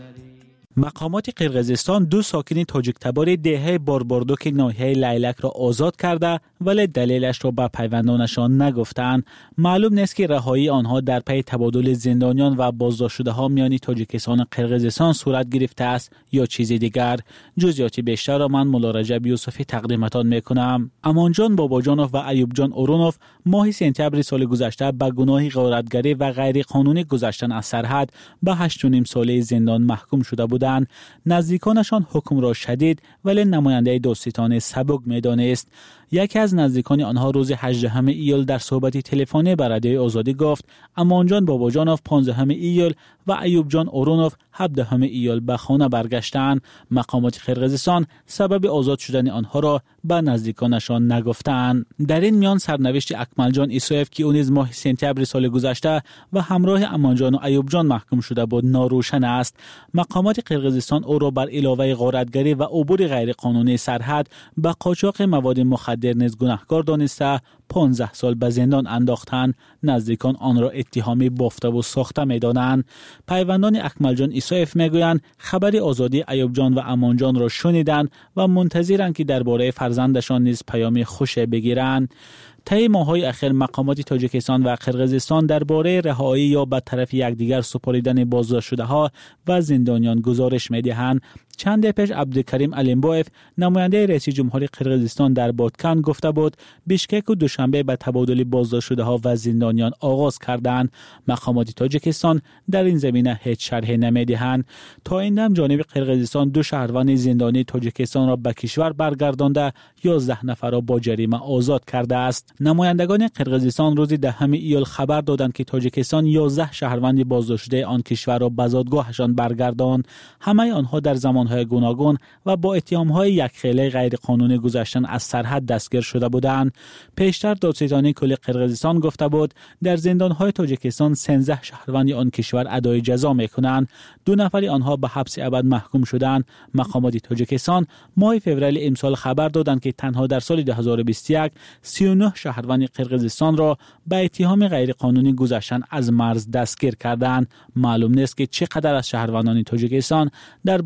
مقامات قرقیزستان دو ساکن تاجیک تبار دهه بارباردوک ناحیه لیلک را آزاد کرده ولی دلیلش را به پیوندانشان نگفتند. معلوم نیست که رهایی آنها در پی تبادل زندانیان و بازداشت شده ها میان تاجیکستان و قرقیزستان صورت گرفته است یا چیزی دیگر. جزئیات بیشتر را من مولا رجب یوسفی تقدیمتان میکنم. امانجان باباجانوف و ایوب جان اورونوف ماه سپتامبر سال گذشته به گناه غارتگری و غیر قانونی گذشتن از سرحد به هشت و نیم ساله زندان محکوم شده بودند. نزدیکانشان حکم را شدید ولی نماینده دادستان سبک میدانست. یکی از نزدیکان آنها روز هجدهم ایول در صحبتی تلفنی به رادیوی آزادی گفت امانجان باباجانوف پانزدهم ایول و ایوب جان اورونوف هفدهم ایول به خانه برگشتند. مقامات قرقیزستان سبب آزاد شدن آنها را به نزدیکانشان نگفتند. در این میان سرنوشت اکمل جان ایسوف که او نیز ماه سپتامبر سال گذشته و همراه امانجان و ایوب جان محکوم شده بود ناروشن است. مقامات قرقیزستان او را بر علاوه غارتگری و عبور غیر قانونی سرحد به قاچاق مواد مخدر نیز گناهکار دانسته پانزده سال به زندان انداختند. نزدیکان آن را اتهامی بافته و ساخته می‌دانند. پیوندان اکمل جان ایسوف میگویند خبر آزادی ایوب جان و امان جان را شنیدند و منتظرند که درباره فرزندشان نیز پیامی خوش بگیرند. طی ماه‌های اخیر مقامات تاجیکستان و قرقیزستان درباره رهایی یا به طرف یکدیگر سپاریدن بازداشت شده‌ها و زندانیان گزارش می‌دهند. چند پیش عبدالکریم علیمبایف نماینده رئیس جمهوری قرقیزستان در بادکن گفته بود بیشکک و دوشنبه به تبادل بازداشت شده‌ها و زندانیان آغاز کردند. مقامات تاجیکستان در این زمینه هیچ شرحی نمی‌دهند. تا این دم جانب قرقیزستان دو شهروند زندانی تاجیکستان را به کشور برگردانده یازده نفر را با جریمه آزاد کرده است. نمایندگان قرقیزستان روز دهم ایول خبر دادند که تاجیکستان یازده شهروند بازداشت شده آن کشور را به زادگاهشان برگرداند. همه آنها در زمانهای گوناگون و با اتهام‌های یکخیله غیر قانونی گذشتن از سرحد دستگیر شده بودند. پیشتر دادستانی کل قرقیزستان گفته بود در زندان‌های تاجیکستان سیزده شهروند آن کشور ادای جزا می‌کنند. دو نفر آنها به حبس ابد محکوم شدند. مقامات تاجیکستان ماه فوریه امسال خبر دادند که تنها در سال دو هزار و بیست و یک سی و نه شهروند قرقیزستان را به اتهام غیر قانونی گذشتن از مرز دستگیر کردند. معلوم نیست که چقدر از شهروندان تاجیکستان در بازداشتگاه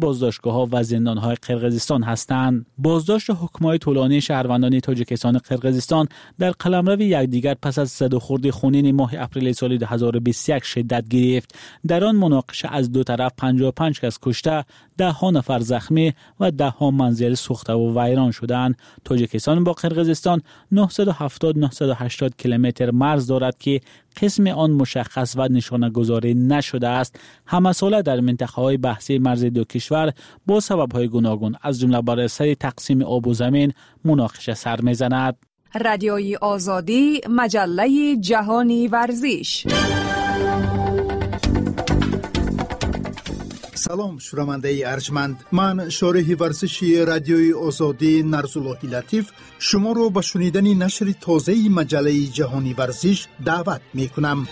دانشگاه‌ها و زندان‌های قرقیزستان هستند. بازداشت حکم‌های طولانی شهروندان تاجیکستان قرقیزستان در قلمرو یکدیگر پس از زد و خورد خونین ماه اپریل سال دو هزار و بیست و یک شدت گرفت. در آن مناقشه از دو طرف پنجاه و پنج کس کشته، ده ها نفر زخمی و ده ها منزل سوخته و ویران شدند. تاجیکستان با قرقیزستان نهصد و هفتاد تا نهصد و هشتاد کیلومتر مرز دارد که قسم آن مشخص و نشانه گذاری نشده است. همه ساله در منطقه‌های بحثی مرز دو کشور با سبب‌های گوناگون از جمله بر سر تقسیم آب و زمین مناقشه سر می‌زند. رادیوی آزادی، مجله جهانی ورزش. سلام شنونده ارجمند، من شارح ورزشی رادیوی آزادی نرزاللهی لطیف شما رو به شنیدن نشر تازه مجله جهانی ورزش دعوت می کنم.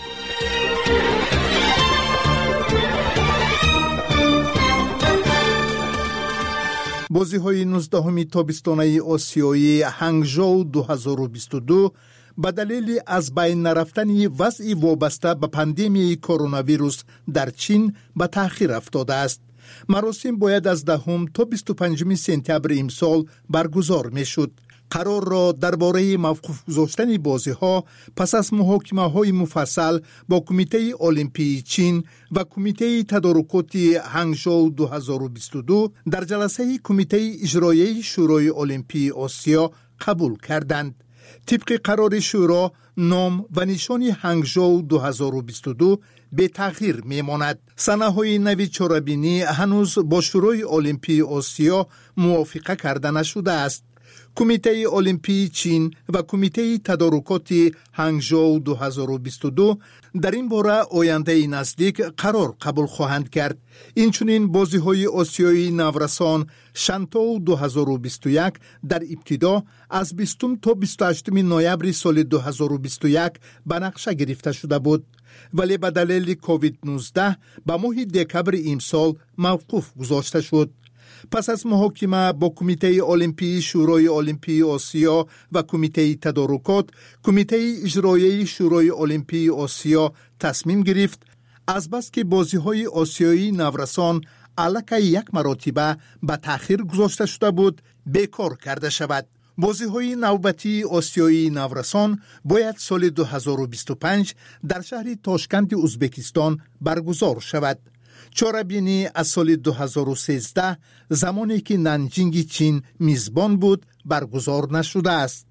بازی های نوزدهم تابستانه آسیایی هنگژو دو هزار و بیست و دو به دلیل از بین نرفتن وضع وابسته به پاندمی کرونا ویروس در چین به تأخیر افتاده است. مراسم باید از دهم تا بیست و پنجم سپتامبر امسال برگزار می شد. قرار را درباره موقوف گذاشتن بازی ها پس از محاکمه های مفصل با کمیته المپی چین و کمیته تدارکات هنگژو دو هزار و بیست و دو در جلسه کمیته اجرایی شورای المپی آسیا قبول کردند. طبق قرار شورا نام و نشان هنگژو دو هزار و بیست و دو به تغییر میماند. صحنه‌های نوی چاره‌بینی هنوز با شورای المپی آسیا موافقه کرده نشده است. کمیته المپی چین و کمیته تدارکات هنگژو دو هزار و بیست و دو در این باره آینده نزدیک قرار قبول خواهند کرد. اینچنین بازی‌های آسیایی نورسان شانتو دو هزار و بیست و یک در ابتدا از بیستم تا بیست و هشتم نوامبر سال دو هزار و بیست و یک به نقشه گرفته شده بود، ولی به دلیل کووید نوزده به ماه دکبر امسال موقوف گذاشته شد. پس از محاکمه با کمیته المپی شورای المپی آسیا و کمیته تدارکات، کمیته اجرایی شورای المپی آسیا تصمیم گرفت از بس که بازی‌های آسیایی نورسان علاقه یک مرتبه به تأخیر گذاشته شده بود بیکار کرده شود. بازی‌های نوبتی آسیایی نورسان باید سال دو هزار و بیست و پنج در شهر تاشکند ازبکستان برگزار شود. چاره‌بینی از سال دو هزار و سیزده زمانی که نانجینگ چین میزبان بود برگزار نشده است.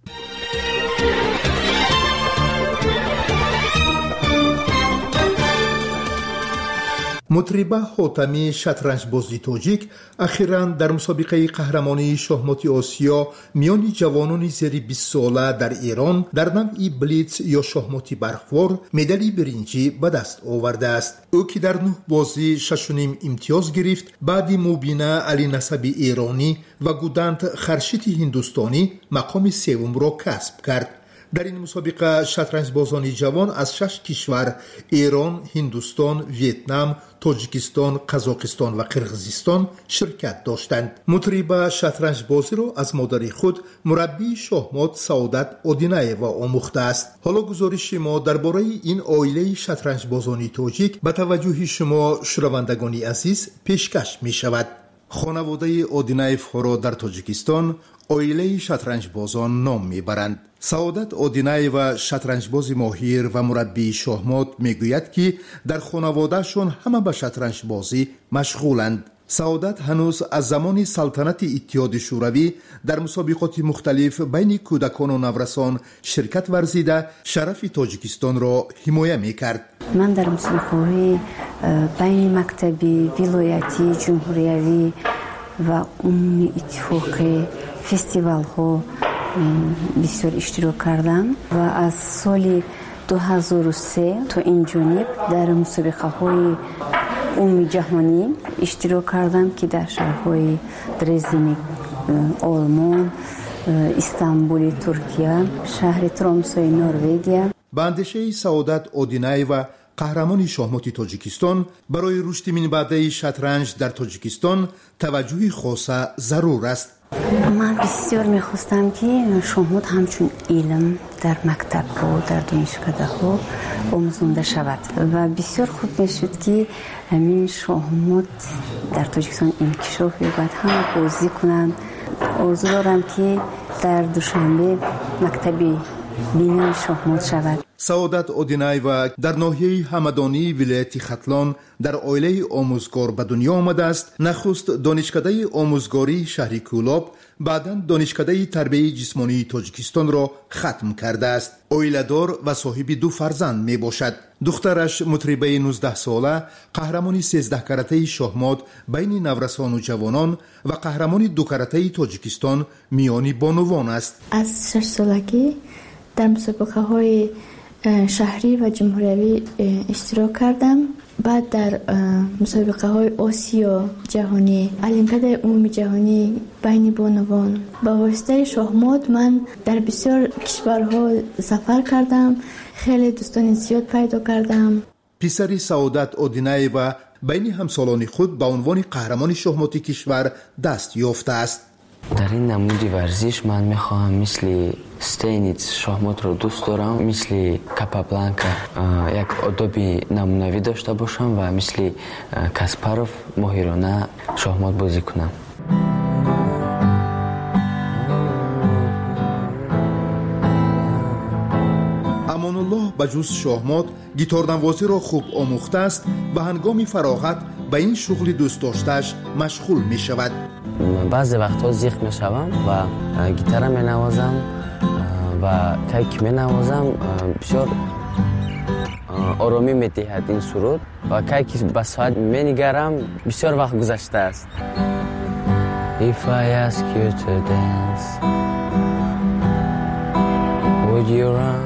مطربه حاتمی شطرنج بازی تاجیک اخیراً در مسابقه قهرمانی شاهمات آسیا میان جوانان زیر بیست ساله در ایران در نوع بلیتز یا شاهمات برخوار مدال برنجی به دست آورده است. او که در نه بازی شش و نیم امتیاز گرفت، بعد مبینه علی نسبی ایرانی و گودانت خورشید هندوستانی مقام سوم را کسب کرد. در این مسابقه شطرنج بازان جوان از شش کشور ایران، هندوستان، ویتنام، تاجیکستان، قزاقستان و قرقیزستان شرکت داشتند. مطربه شطرنج بازی را از مادر خود مربی شاهمات سعادت آدینایوا آموخته است. حالا گزارش ما درباره این عائله شطرنج بازان تاجیک به توجه شما شنوندگان عزیز پیشکش می شود. خانواده آدینایوها را در تاجیکستان عائله شطرنج بازان نام میبرند. سعادت آدینایوا شطرنج باز ماهر و مربی شاهمات میگوید که در خانوادهشون همه به شطرنج بازی مشغولند. سعادت هنوز از زمان سلطنت اتحاد شوروی در مسابقات مختلف بین کودکان و نورسان شرکت ورزیده شرف تاجیکستان را حمایت میکرد. من در مسابقات بین مکتبی، ولایتی، جمهوریوی و عمومی اتفاقی فستیوال ها بسیار اشتراک کردم و از سال دو هزار و سه تا این جانب در مسابقه های عمومی جهانی اشتراک کردم که در شهرهای درزدن آلمان، استانبول ترکیه، شهر ترامسوی نروژ. به اندیشه سعادت آدینایوا قهرمان شاهمات تاجیکستان برای رشد من بعده شطرنج در تاجیکستان توجه خاص ضرور است. من بسیار میخواستم که شهمات همچون علم در مکتب ها در دانشکده ها آموزانده شود و بسیار خوب میشد که همین شهمات در تاجیکستان انکشاف یابد، همه بازی کنند. آرزو دارم که در دوشنبه مکتبی بینی شهمات شود. سعادت اودینایوا در ناحیه همدانی ولایت ختلان در عائله آموزگار به دنیا آمده است. نخست دانشکده آموزگاری شهر کولاب، بعداً دانشکده تربیت جسمانی تاجیکستان را ختم کرده است. عائله‌دار و صاحب دو فرزند می باشد. دخترش مطربه نوزده ساله، قهرمان سیزده کرته شهمات بین نورسان و جوانان و قهرمان دو کرته تاجیکستان میانی بانوان است. از شش سالگی در مسابقه های شهری و جمهوری اشتراک کردم. بعد در مسابقه های آسیا جهانی، المپیاد عمومی جهانی بین بانوان با واسطه شهمات من در بسیار کشورها سفر کردم. خیلی دوستان زیاد پیدا کردم. پسر سعادت اودینایوا بین همسالان خود به عنوان قهرمان شهماتی کشور دست یافته است. در این نمودی ورزش من میخواهم مثل استینیتس شهمات رو دوست دارم، مثل کاپابلانکا یک آدابی نمونوی داشته باشم و مثل کاسپاروف ماهرانه شهمات بازی کنم. امانالله بجز شهمات گیتارنوازی را خوب آموخته است و هنگام فراغت به این شغل دوست داشته‌اش مشغول می شود. بعضی وقتها زیخ می شوم و گیتار می نوازم و کیک می نوازم. بسیار آرامی می دهد این سرود و کیک به ساعت می نگرم. بسیار وقت گذشته است. If I ask you to dance, would you run?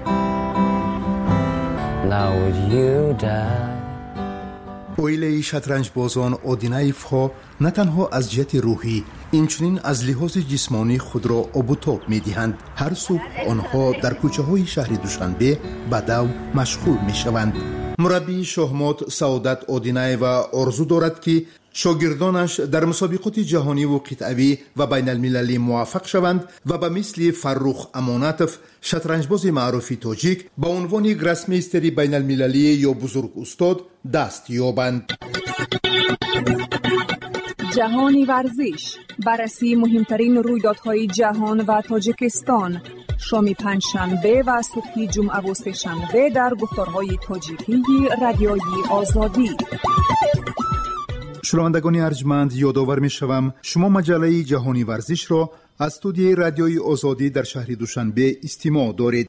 Now would you die? عائله شطرنج بازان اودینایف ها نه تنها از جهت روحی اینچنین از لحاظ جسمانی خود را آب و تاب می دهند. هر صبح آنها در کوچه های شهر دوشنبه به دو مشغول می شوند. مربی شهمات سعادت اودینایوا آرزو دارد که شاگردانش در مسابقات جهانی و قطعی و بین المللی موفق شوند و به مثل فرخ امانتف شطرنجباز معروف تاجیک با عنوان گراسمیستری بین المللی یا بزرگ استاد دست یابند. جهانی ورزش، بررسی مهمترین رویدادهای جهان و تاجیکستان، شام پنجشنبه و صبح جمعه و سه‌شنبه در گفتارهای تاجیکی رادیوی آزادی. شنوندگان ارجمند، یادآور می‌شوم شما مجله جهانی ورزش را از استودیوی رادیوی آزادی در شهر دوشنبه استماع دارید.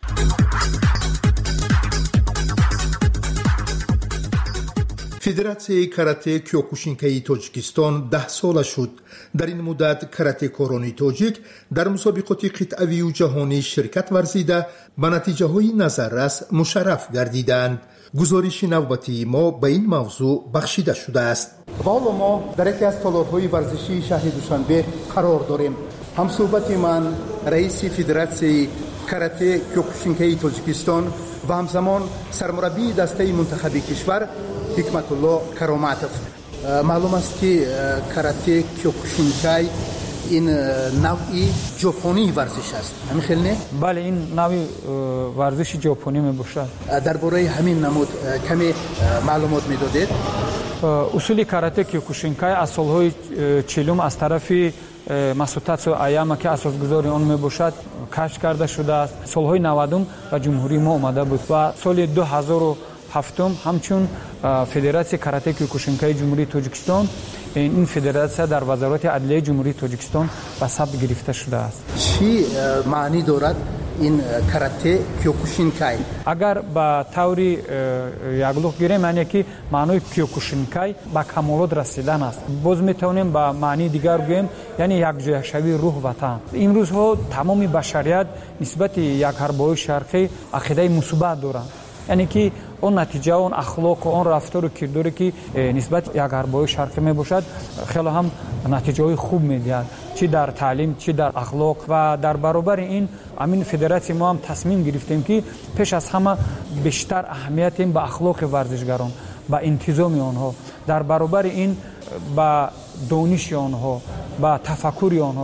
فدراسیون کاراته کیوکوشینکای تاجیکستان ده ساله شد. در این مدت کاراته کارانی تاجیک در مسابقات قطعی و جهانی شرکت ورزیده به نتیجه های نظررس مشرف گردیدند. گزارش نوبتی ما به این موضوع بخشیده شده است. والا ما در یکی از تالارهای ورزشی شهر دوشنبه قرار داریم. همصحبت من رئیس فدراسیون کاراته کیوکوشینکای تاجیکستان و همزمان سرمربی دسته منتخبی کشور حکمت الله کراماتوف. معلوم است که کاراته کیوکوشینکای این نوعی ژاپنی ورزش است. همین خیلی نه؟ بله، این نوعی ورزش ژاپنی می باشد. درباره همین نمود کمی معلومات میدادید؟ اصول کاراته کیوکوشینکای از سالهای چهلم از طرف مسوتاتسو آیاما که اساسگذار آن می باشد کشف کرده شده است. سالهای نودم و جمهوری ما آمده بود و سال دو هزار و هفت همچون فدراسیون کاراته کیوکوشینکای جمهوری تاجیکستان این فدراسیون در وزارت عدلیه جمهوری تاجیکستان به ثبت گرفته شده است. چی معنی دارد این کاراته کیوکوشینکای؟ اگر با طوری یگلوخ گیریم معنی که معنی کیوکوشینکای با کمالات رسیدن است. باز میتونیم با معنی دیگر بگوییم یعنی یک جوشوی روح وطن. این روزها تمام بشریت نسبت یک حربای شرقی عقیده مثبت دارند. یعنی که اون نتیجه اون اخلاق و اون رفتار و کرداری که نسبت یک حربای شرقی می باشد خیلی هم نتیجه های خوب میدهد، چی در تعلیم چی در اخلاق. و در برابر این امین فدراسیون ما هم تصمیم گرفتیم که پیش از همه بیشتر اهمیت به اخلاق ورزشگران، با انتظام آنها، در برابر این با دانش آنها، با تفکر آنها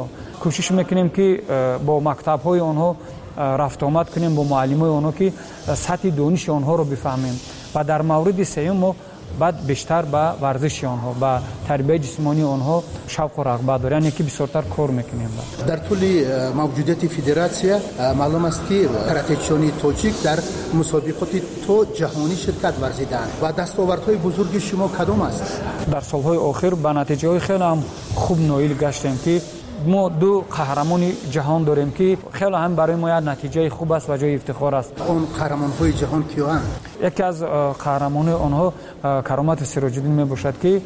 کوشش میکنیم که با مکتب های آنها رفت آمد کنیم، با معلم های آنها که سطح دانش آنها رو بفهمیم و در مورد سوم ما بعد بیشتر به ورزش آنها، به تربیت جسمانی آنها شوق و رغبت دارند، یعنی که بسیارتر کار میکنیم. در طول موجودیت فدراسیون معلوم است که کراته‌چیان تاجیک در مسابقات تو جهانی شرکت ورزیدند و دستاوردهای بزرگ شما کدام است؟ در سالهای آخر به نتیجه های خیلی هم خوب نایل گشتیم که ما دو قهرمان جهان داریم که خیلی هم برای ما نتیجه خوب است و جای افتخار است. اون قهرمان‌های جهان کیان؟ یکی از قهرمان آنها کرامت سراج الدین می باشد که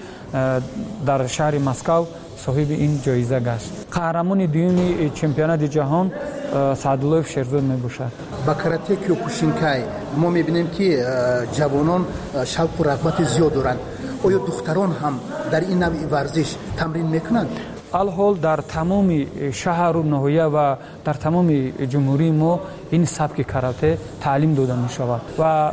در شهر مسکو صاحب این جایزه گشت. قهرمان دوم چمپیونات جهان سعدالله شیرزاد می باشد. با کاراته کیوکوشینکای ما می‌بینیم که جوانان شوق و رغبت زیاد دارند. آیا دختران هم در این نوع ورزش تمرین میکنند؟ الحال در تمام شهر و ناحیه و در تمام جمهوری ما این سبک کاراته تعلیم داده می شود و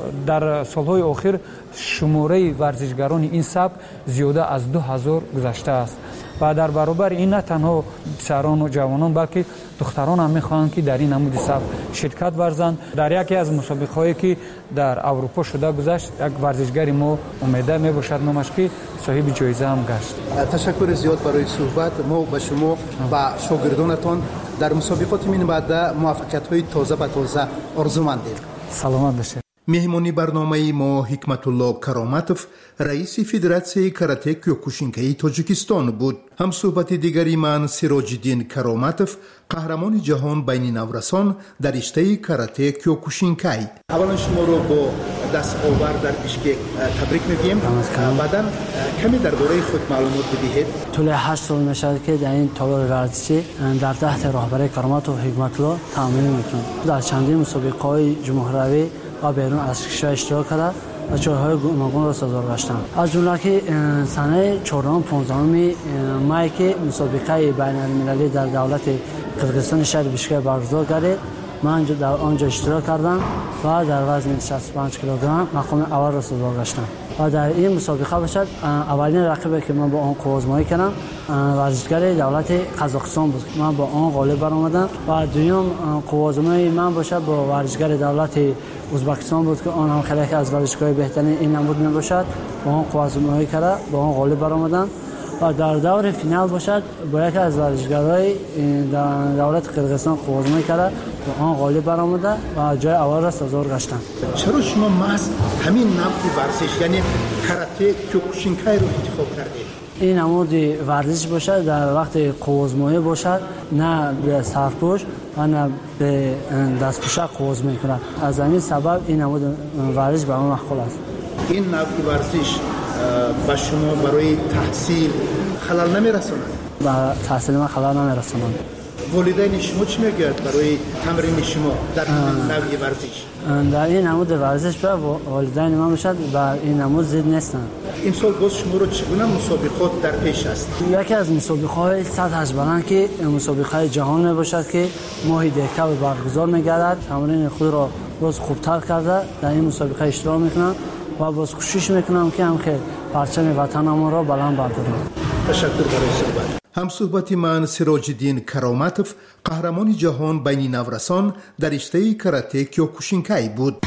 در سالهای آخر شماره ورزشگران این سبک زیاده از دو هزار گذشته است و در برابر این نه تنها پسران و جوانان بلکه دختران هم میخواهند که در این نمود سبک شرکت ورزند. در یکی از مسابقه هایی که در اروپا شده گذشت یک ورزشگری ما امیده می باشد نامش که صاحب جایزه هم گشت. تشکر زیاد برای صحبت. ما به شما و شاگردانتان در مسابقات من بعد موفقیت های تازه به تازه آرزومندیم. سلامت باشید. مهمانی برنامه ما حکمت الله کرامتوف رئیس فدراسیون کاراته کیوکوشینکای تاجیکستان بود. هم صحبت دیگری من سراج الدین کرامتوف قهرمان جهان بین نورسان در رشته کاراته کیوکوشینکای. اولا شما رو با دست آور در بشکک تبریک میگیم. بعدا کمی درباره خود معلومات بدهید. طول هشت سال میشه که در این تالار ورزشی در تحت رهبری کرامتوف حکمت الله تمرین میکنم. در چندین مسابقه‌های جمهوری و بیرون از کشور اشتراک کرده و جایهای گوناگون را سازگار گشتم. از جمله که سنه چهاردهم پانزدهم مای که مسابقه بین المللی در دولت قرقیزستان شهر بشکک برگزار گردید، من در آنجا اشتراک کردم و در وزن شصت و پنج کیلوگرم مقام اول را سازگار گشتم و در این مسابقه باشد اولین رقیبی که من با آن قوازمایی کردم ورزشگر دولت قزاقستان بود. من با آن غالب برآمدم و دوم قوازمایی من باشد با ورزشگر دولت ازبکستان بود که آن هم خیلی از ورزشگاه بهترین این نمود می باشد. با آن قوازمایی کرده با آن غالب برآمدم و در دور فینال باشد با یکی از ورزشگرای دولت قرقیزستان قوازمایی کرده با آن غالب برآمده و جای اول را سازگار گشتم. چرا شما محض همین نوع ورزش یعنی کاراته کیوکوشینکای رو انتخاب کردید؟ این نمود ورزش باشد در وقت قوازمایی باشد، نه به سرپوش و نه به دستپوشک قوازمایی کند. از همین سبب این نمود ورزش به من مقبول است. این نوع ورزش با شما برای تحصیل خلل نمیرساند؟ با تحصیل من خلل نمیرساند. والدین شما چی میگویند برای تمرین شما در این نوع ورزش؟ در این نمود ورزش به والدین من باشد و این نمود زید نیستند. این سال باز شما رو چگونه مسابقات در پیش است؟ یکی از مسابقه های سطح بلند که مسابقه جهان می باشد که ماهی دیگه برگزار می‌گردد. تمرین خود را باز خوبتر کرده در این مسابقه اشتراک میکنم و باز کوشش میکنم که هم که پرچم وطنم را بلند بردارم. تشکر برای صحبت. هم صحبت من سراج الدین کرامتوف قهرمان جهان بین نورسان در رشته کاراته کیوکوشینکای بود.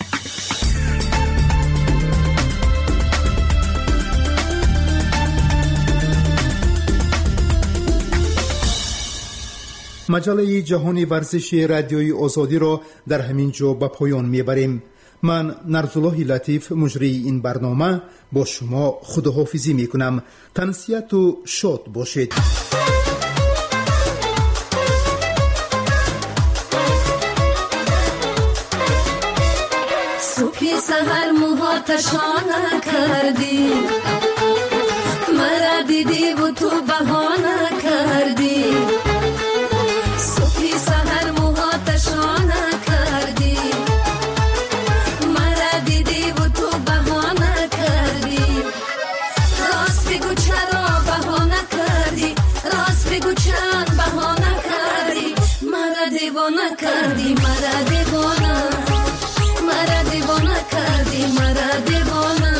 مجله جهانی ورزشی رادیوی آزادی را در همین جا به پایان میبریم. من نرزالله لطیف مجری این برنامه با شما خداحافظی میکنم. تنسیت و شاد باشید. صبحی سحر موهاتشانه کردی، مرا دیدی و تو بهانه کردی. صبحی سحر موهاتشانه کردی، مرا دیدی و تو بهانه کردی. راست بگو چرا بهانه کردی، راست بگو چند بهانه کردی. مرا دیوانه کردی، مرا دیوانه، مرا دیوانه کردی، مرا دیوانه.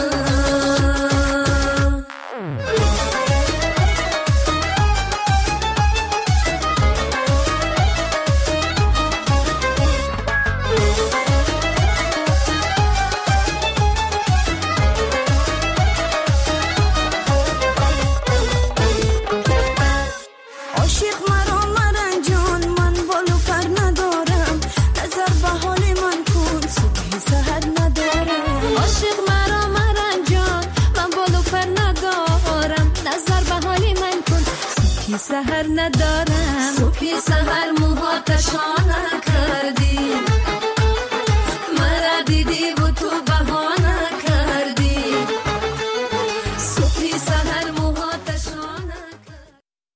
صبحی سحر ندارم صبحی سحر موها تشانه کردی